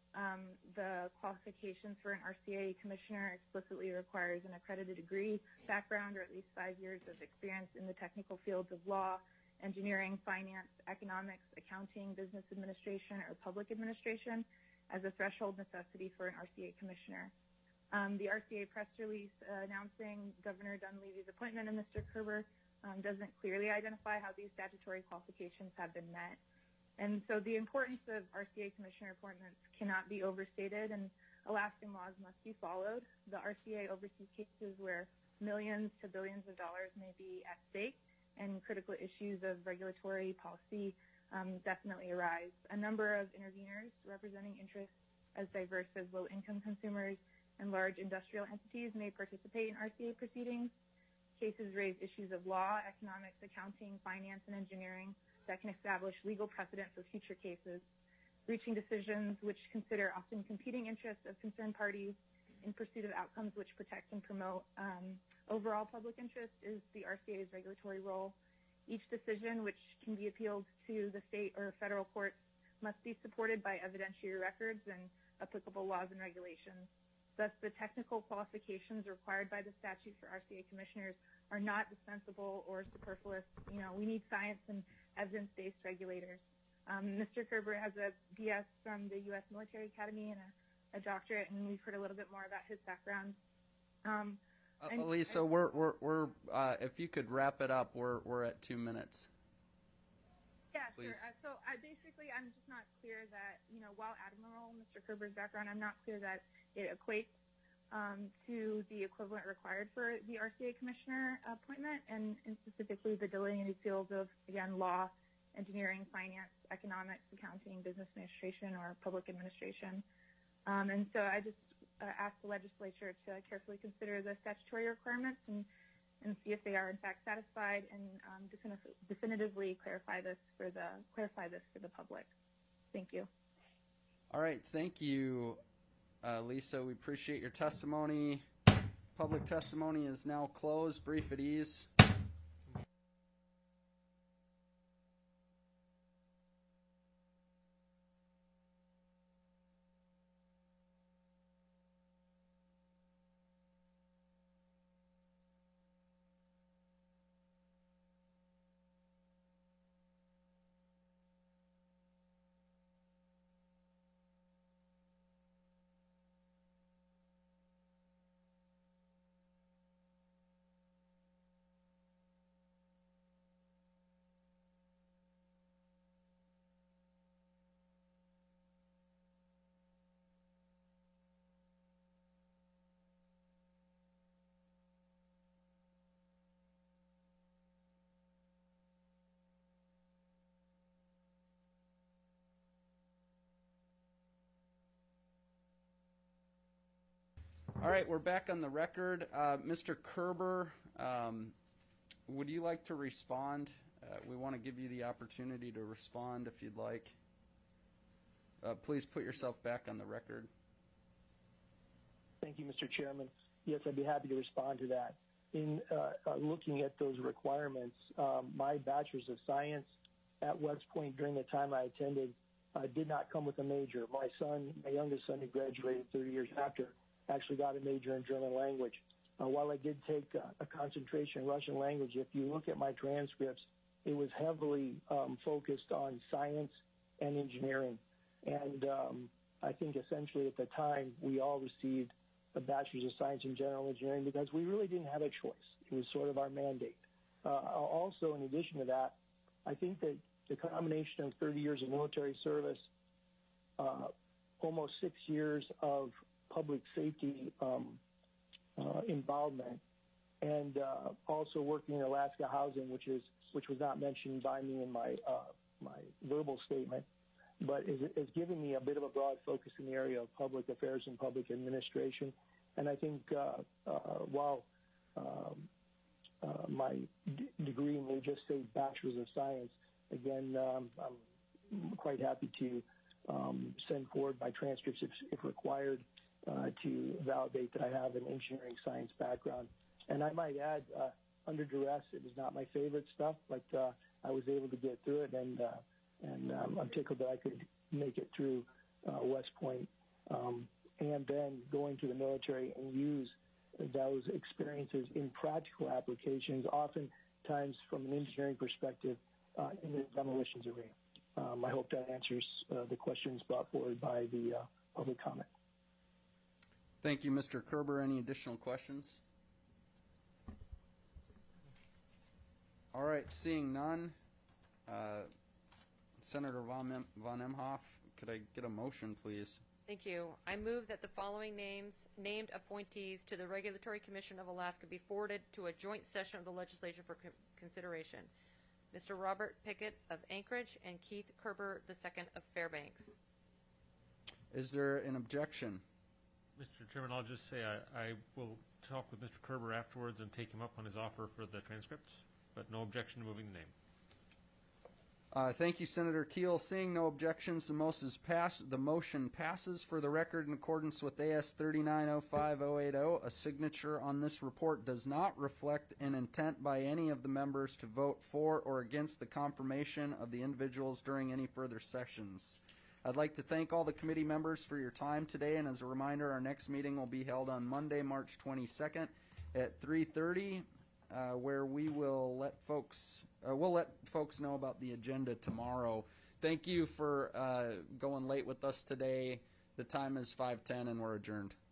the qualifications for an RCA commissioner explicitly requires an accredited degree, background, or at least 5 years of experience in the technical fields of law, engineering, finance, economics, accounting, business administration, or public administration as a threshold necessity for an RCA commissioner. The RCA press release announcing Governor Dunleavy's appointment of Mr. Kerber doesn't clearly identify how these statutory qualifications have been met. And so the importance of RCA commissioner appointments cannot be overstated, and Alaskan laws must be followed. The RCA oversees cases where millions to billions of dollars may be at stake, and critical issues of regulatory policy definitely arise. A number of interveners representing interests as diverse as low-income consumers and large industrial entities may participate in RCA proceedings. Cases raise issues of law, economics, accounting, finance, and engineering that can establish legal precedent for future cases. Reaching decisions which consider often competing interests of concerned parties in pursuit of outcomes which protect and promote overall public interest is the RCA's regulatory role. Each decision which can be appealed to the state or federal courts must be supported by evidentiary records and applicable laws and regulations. Thus, the technical qualifications required by the statute for RCA commissioners are not dispensable or superfluous. We need science and evidence-based regulators. Mr. Kerber has a BS from the U.S. Military Academy and a doctorate, and we've heard a little bit more about his background. Elisa, we're if you could wrap it up, we're at 2 minutes. Yeah, Please. Sure. So I'm just not clear that, while admirable Mr. Kerber's background, I'm not clear that it equates to the equivalent required for the RCA commissioner appointment, and specifically the delineated fields of, again, law, engineering, finance, economics, accounting, business administration, or public administration. And so I just ask the legislature to carefully consider the statutory requirements and see if they are in fact satisfied, and definitively clarify this for the public. Thank you. All right, thank you, Lisa. We appreciate your testimony. Public testimony is now closed. Brief at ease. All right, we're back on the record. Mr. Kerber, would you like to respond? We want to give you the opportunity to respond if you'd like. Please put yourself back on the record. Thank you, Mr. Chairman. Yes, I'd be happy to respond to that. In looking at those requirements, my bachelor's of science at West Point during the time I attended did not come with a major. My youngest son, who graduated 30 years after, actually got a major in German language. While I did take a concentration in Russian language, if you look at my transcripts, it was heavily focused on science and engineering. And I think essentially at the time we all received a Bachelor's of Science in General Engineering because we really didn't have a choice. It was sort of our mandate. Also, in addition to that, I think that the combination of 30 years of military service, almost 6 years of public safety involvement, and also working in Alaska Housing, which was not mentioned by me in my verbal statement, but is giving me a bit of a broad focus in the area of public affairs and public administration. And I think while my degree may just say Bachelor's of Science, again, I'm quite happy to send forward my transcripts if required to validate that I have an engineering science background. And I might add, under duress, it was not my favorite stuff, but I was able to get through it, and I'm tickled that I could make it through West Point, and then go into the military and use those experiences in practical applications, oftentimes from an engineering perspective, in the demolitions arena. I hope that answers the questions brought forward by the public comment. Thank you, Mr. Kerber. Any additional questions? All right, seeing none, Senator von Emhoff, could I get a motion, please? Thank you. I move that the following named appointees to the Regulatory Commission of Alaska be forwarded to a joint session of the legislature for consideration. Mr. Robert Pickett of Anchorage and Keith Kerber II of Fairbanks. Is there an objection? Mr. Chairman, I'll just say I will talk with Mr. Kerber afterwards and take him up on his offer for the transcripts, but no objection to moving the name. Thank you, Senator Keel. Seeing no objections, the motion passes. For the record, in accordance with AS 3905080, a signature on this report does not reflect an intent by any of the members to vote for or against the confirmation of the individuals during any further sessions. I'd like to thank all the committee members for your time today, and as a reminder, our next meeting will be held on Monday, March 22nd at 3:30. Where we will let folks know about the agenda tomorrow. Thank you for going late with us today. The time is 5:10 and we're adjourned.